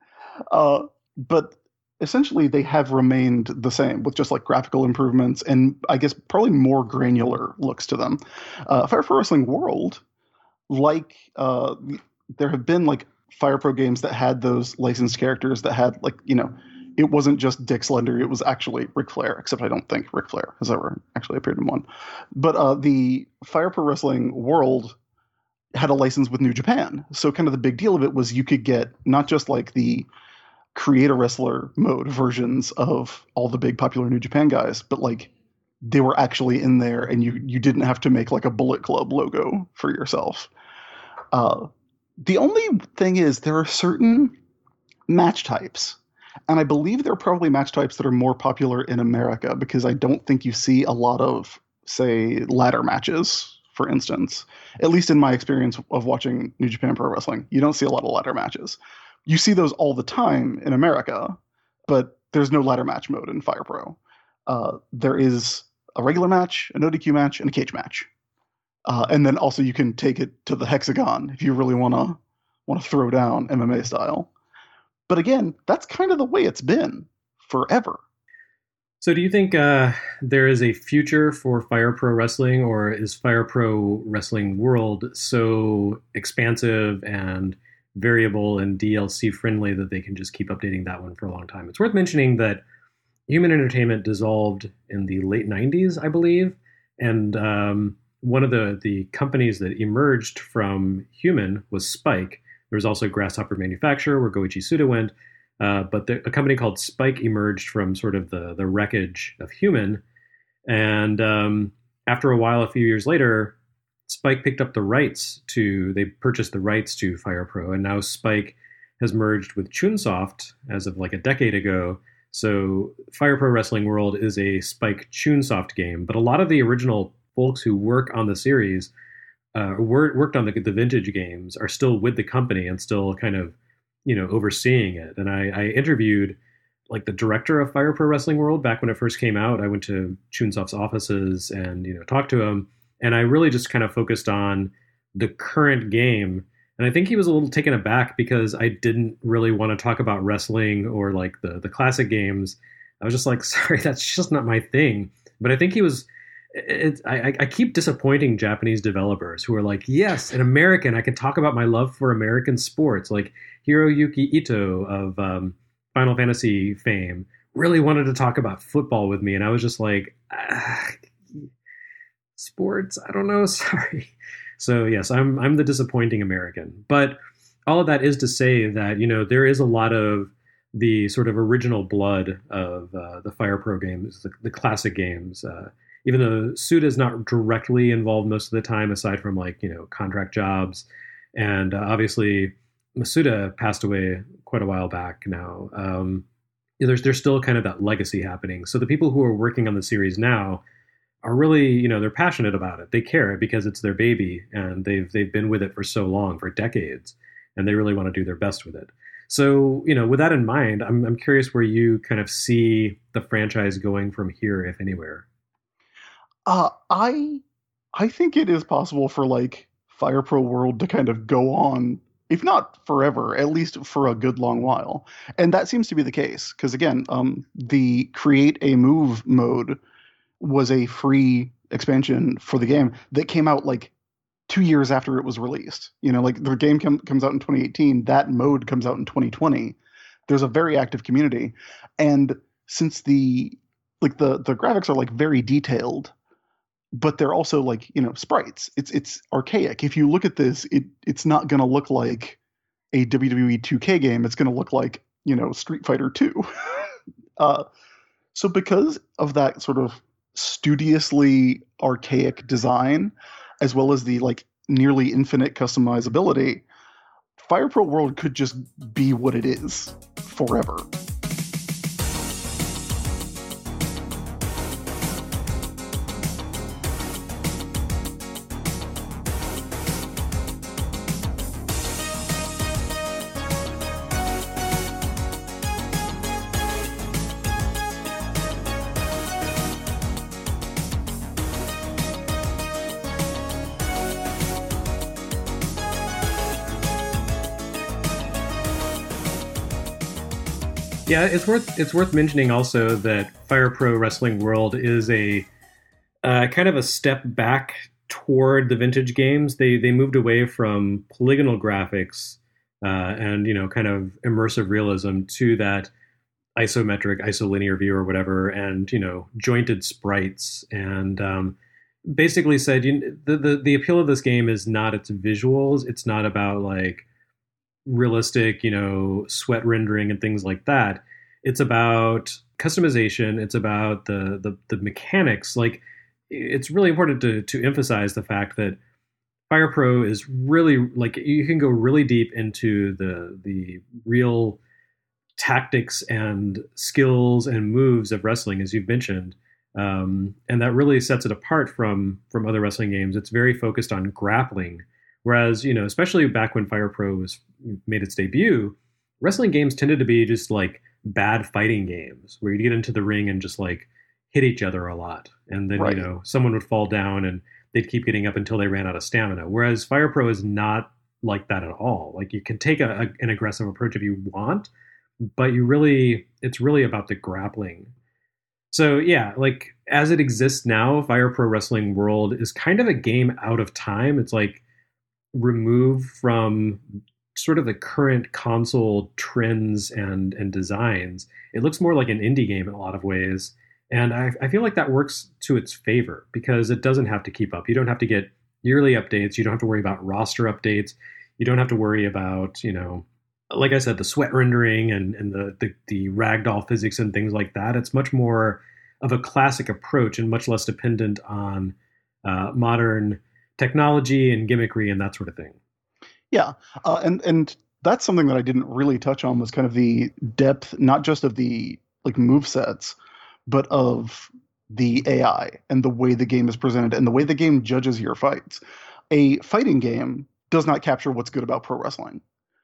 But essentially they have remained the same with just like graphical improvements and I guess probably more granular looks to them. Fire Pro Wrestling World, like there have been like Fire Pro games that had those licensed characters that had like, it wasn't just Dick Slender, it was actually Ric Flair, except I don't think Ric Flair has ever actually appeared in one. But the Fire Pro Wrestling World had a license with New Japan. So kind of the big deal of it was you could get not just like the create a wrestler mode versions of all the big popular New Japan guys, but like they were actually in there and you didn't have to make like a Bullet Club logo for yourself. The only thing is there are certain match types, and I believe there are probably match types that are more popular in America because I don't think you see a lot of, say, ladder matches, for instance. At least in my experience of watching New Japan Pro Wrestling, you don't see a lot of ladder matches. You see those all the time in America, but there's no ladder match mode in Fire Pro. There is a regular match, an ODQ match, and a cage match. And then also you can take it to the hexagon if you really want to throw down MMA style. But again, that's kind of the way it's been forever. So do you think there is a future for Fire Pro Wrestling, or is Fire Pro Wrestling World so expansive and variable and DLC friendly that they can just keep updating that one for a long time? It's worth mentioning that Human Entertainment dissolved in the late 90s, I believe. And one of the companies that emerged from Human was Spike. There was also Grasshopper Manufacturer, where Goichi Suda went. But a company called Spike emerged from sort of the wreckage of Human. And after a while, a few years later, Spike picked up the rights they purchased the rights to Fire Pro. And now Spike has merged with Chunsoft as of like a decade ago. So Fire Pro Wrestling World is a Spike Chunsoft game. But a lot of the original folks who work on the series, worked on the vintage games, are still with the company and still kind of, overseeing it. And I interviewed like the director of Fire Pro Wrestling World back when it first came out. I went to Chunsoft's offices and, talked to him. And I really just kind of focused on the current game. And I think he was a little taken aback because I didn't really want to talk about wrestling or like the classic games. I was just like, sorry, that's just not my thing. But I think he was... I keep disappointing Japanese developers who are like, yes, an American, I can talk about my love for American sports. Like Hiroyuki Ito of Final Fantasy fame really wanted to talk about football with me. And I was just like, sports, I don't know, sorry. So yes, I'm the disappointing American. But all of that is to say that, there is a lot of the sort of original blood of the Fire Pro games, the classic games. Even though Suda is not directly involved most of the time, aside from contract jobs, and obviously Masuda passed away quite a while back now. There's still kind of that legacy happening. So the people who are working on the series now are really, they're passionate about it. They care because it's their baby, and they've been with it for so long, for decades, and they really want to do their best with it. So, with that in mind, I'm curious where you kind of see the franchise going from here, if anywhere. I think it is possible for Fire Pro World to kind of go on, if not forever, at least for a good long while. And that seems to be the case because, again, the Create a Move mode was a free expansion for the game that came out 2 years after it was released. The game comes out in 2018, that mode comes out in 2020. There's a very active community, and since the graphics are very detailed, but they're also sprites. It's archaic. If you look at this, it's not going to look like a WWE 2K game. It's going to look like Street Fighter 2. So because of that sort of studiously archaic design, as well as the nearly infinite customizability, Fire Pro World could just be what it is forever. Yeah, it's worth mentioning also that Fire Pro Wrestling World is a kind of a step back toward the vintage games. They moved away from polygonal graphics and kind of immersive realism to that isometric, isolinear view or whatever, and jointed sprites, and basically said the appeal of this game is not its visuals. It's not about realistic, sweat rendering and things like that. It's about customization. It's about the mechanics. It's really important to emphasize the fact that Fire Pro is really you can go really deep into the real tactics and skills and moves of wrestling, as you've mentioned. And that really sets it apart from other wrestling games. It's very focused on grappling. Whereas, especially back when Fire Pro made its debut, wrestling games tended to be just bad fighting games where you'd get into the ring and just hit each other a lot. And then, right. Someone would fall down and they'd keep getting up until they ran out of stamina. Whereas Fire Pro is not like that at all. You can take an aggressive approach if you want, but it's really about the grappling. So yeah, as it exists now, Fire Pro Wrestling World is kind of a game out of time. It's removed from sort of the current console trends and designs. It looks more like an indie game in a lot of ways. And I feel like that works to its favor because it doesn't have to keep up. You don't have to get yearly updates. You don't have to worry about roster updates. You don't have to worry about, like I said, the sweat rendering and the ragdoll physics and things like that. It's much more of a classic approach and much less dependent on modern technology and gimmickry and that sort of thing. Yeah, and that's something that I didn't really touch on was kind of the depth, not just of the move sets, but of the AI and the way the game is presented and the way the game judges your fights. A fighting game does not capture what's good about pro wrestling.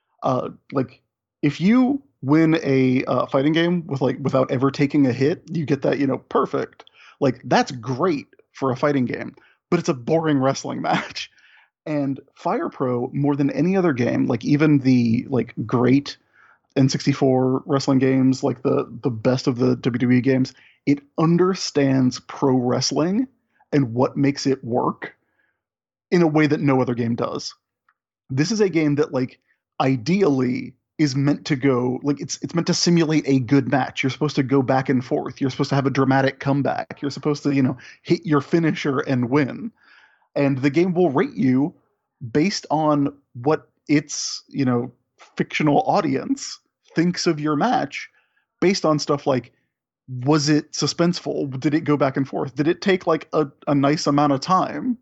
If you win a fighting game without ever taking a hit, you get that perfect. That's great for a fighting game, but it's a boring wrestling match. And Fire Pro, more than any other game, even the great N64 wrestling games, the best of the WWE games, it understands pro wrestling and what makes it work in a way that no other game does. This is a game that ideally is meant to go it's meant to simulate a good match. You're supposed to go back and forth. You're supposed to have a dramatic comeback. You're supposed to hit your finisher and win. And the game will rate you based on what its, fictional audience thinks of your match, based on stuff like, was it suspenseful? Did it go back and forth? Did it take like a nice amount of time?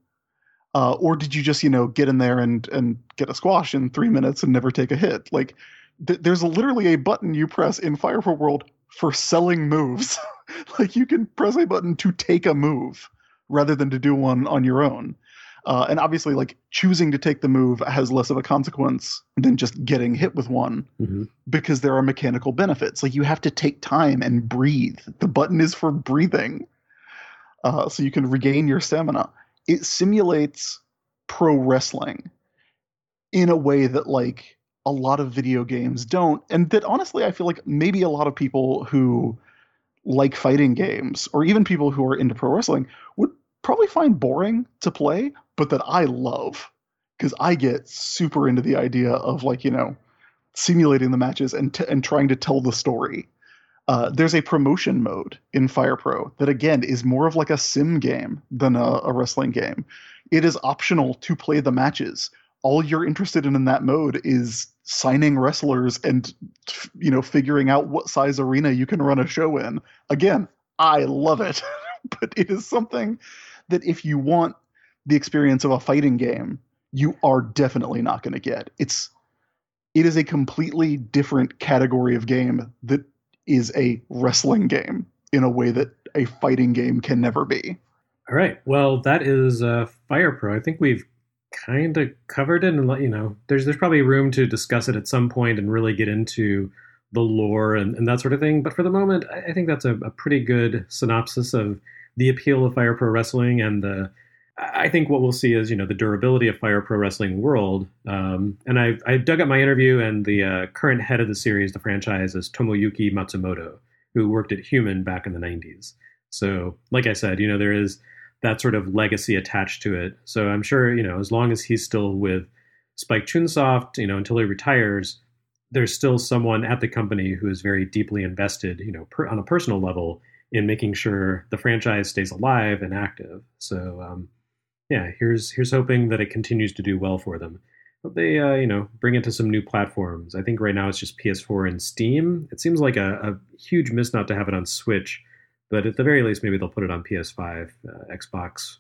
Or did you just, get in there and get a squash in 3 minutes and never take a hit? Like, there's literally a button you press in Fire Pro World for selling moves. Like, you can press a button to take a move rather than to do one on your own. And obviously, like, choosing to take the move has less of a consequence than just getting hit with one, because there are mechanical benefits. Like, you have to take time and breathe. The button is for breathing, so you can regain your stamina. It simulates pro wrestling in a way that, like, a lot of video games don't. And that, honestly, I feel like maybe a lot of people who like fighting games, or even people who are into pro wrestling, would probably find boring to play, but that I love, because I get super into the idea of, like, simulating the matches and trying to tell the story. There's a promotion mode in Fire Pro that, again, is more of like a sim game than a wrestling game. It is optional to play the matches. All you're interested in that mode is signing wrestlers and, figuring out what size arena you can run a show in. Again, I love it, but it is something that if you want the experience of a fighting game, you are definitely not going to get. It is a completely different category of game that is a wrestling game in a way that a fighting game can never be. All right. Well, that is Fire Pro. I think we've kind of covered it, and there's probably room to discuss it at some point and really get into the lore and that sort of thing. But for the moment, I think that's a pretty good synopsis of the appeal of Fire Pro Wrestling, and I think what we'll see is, the durability of Fire Pro Wrestling world. And I dug up my interview, and the current head of the series, the franchise, is Tomoyuki Matsumoto, who worked at Human back in the 90s. So, like I said, there is that sort of legacy attached to it. So I'm sure, as long as he's still with Spike Chunsoft, until he retires, there's still someone at the company who is very deeply invested, on a personal level, in making sure the franchise stays alive and active. So, here's hoping that it continues to do well for them. Hope they, bring it to some new platforms. I think right now it's just PS4 and Steam. It seems like a huge miss not to have it on Switch, but at the very least, maybe they'll put it on PS5, Xbox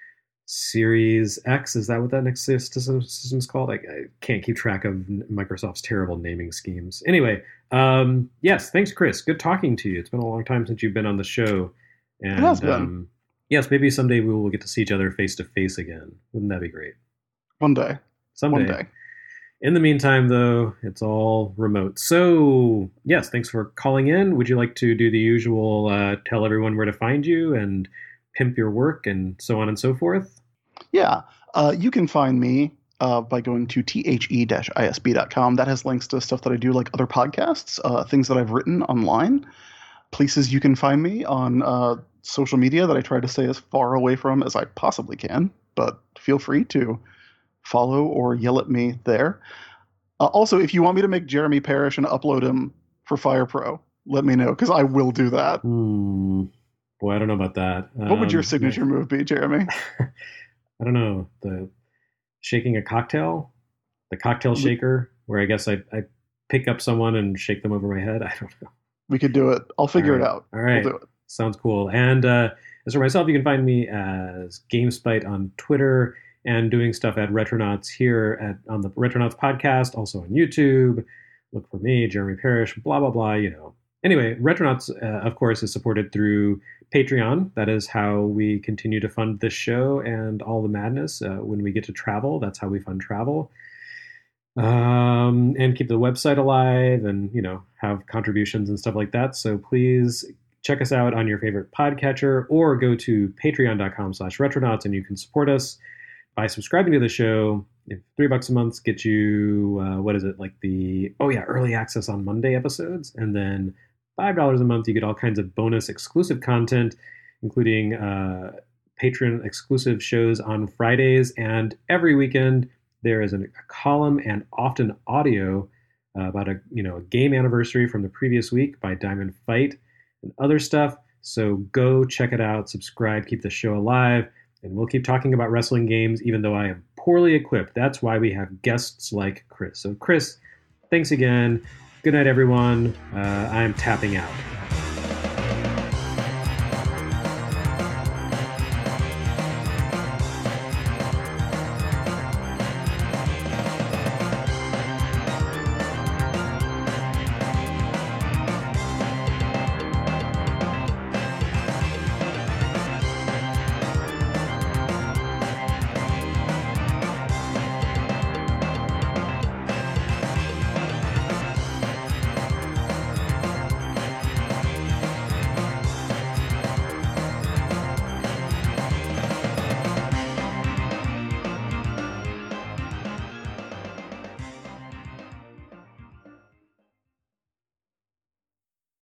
Series X. Is that what that next system is called? I can't keep track of Microsoft's terrible naming schemes. Anyway, yes, thanks, Chris. Good talking to you. It's been a long time since you've been on the show. And, it has been. Yes, maybe someday we will get to see each other face to face again. Wouldn't that be great? One day. Someday. One day. In the meantime, though, it's all remote. So, yes, thanks for calling in. Would you like to do the usual tell everyone where to find you and pimp your work and so on and so forth? Yeah. You can find me by going to the-isb.com. That has links to stuff that I do, like other podcasts, things that I've written online, places you can find me on social media that I try to stay as far away from as I possibly can, but feel free to follow or yell at me there. Also, if you want me to make Jeremy Parrish and upload him for Fire Pro, let me know, because I will do that. Boy, I don't know about that. What would your signature move be, Jeremy? I don't know. The shaking a cocktail? The cocktail shaker, where I guess I pick up someone and shake them over my head? I don't know. We could do it. I'll figure it out. All right. We'll do it. Sounds cool. And as for myself, you can find me as GameSpite on Twitter and doing stuff at Retronauts here on the Retronauts podcast, also on YouTube. Look for me, Jeremy Parrish, blah, blah, blah, Anyway, Retronauts, of course, is supported through Patreon. That is how we continue to fund this show and all the madness. When we get to travel, that's how we fund travel. And keep the website alive and, have contributions and stuff like that. So please check us out on your favorite podcatcher or go to patreon.com/retronauts and you can support us by subscribing to the show. If $3 a month gets you, early access on Monday episodes. And then $5 a month, you get all kinds of bonus exclusive content, including Patreon exclusive shows on Fridays. And every weekend, there is a column and often audio about a game anniversary from the previous week by Diamond Fight and other stuff. So go check it out, subscribe, keep the show alive. And we'll keep talking about wrestling games, even though I am poorly equipped. That's why we have guests like Chris. So, Chris, thanks again. Good night, everyone. I am tapping out.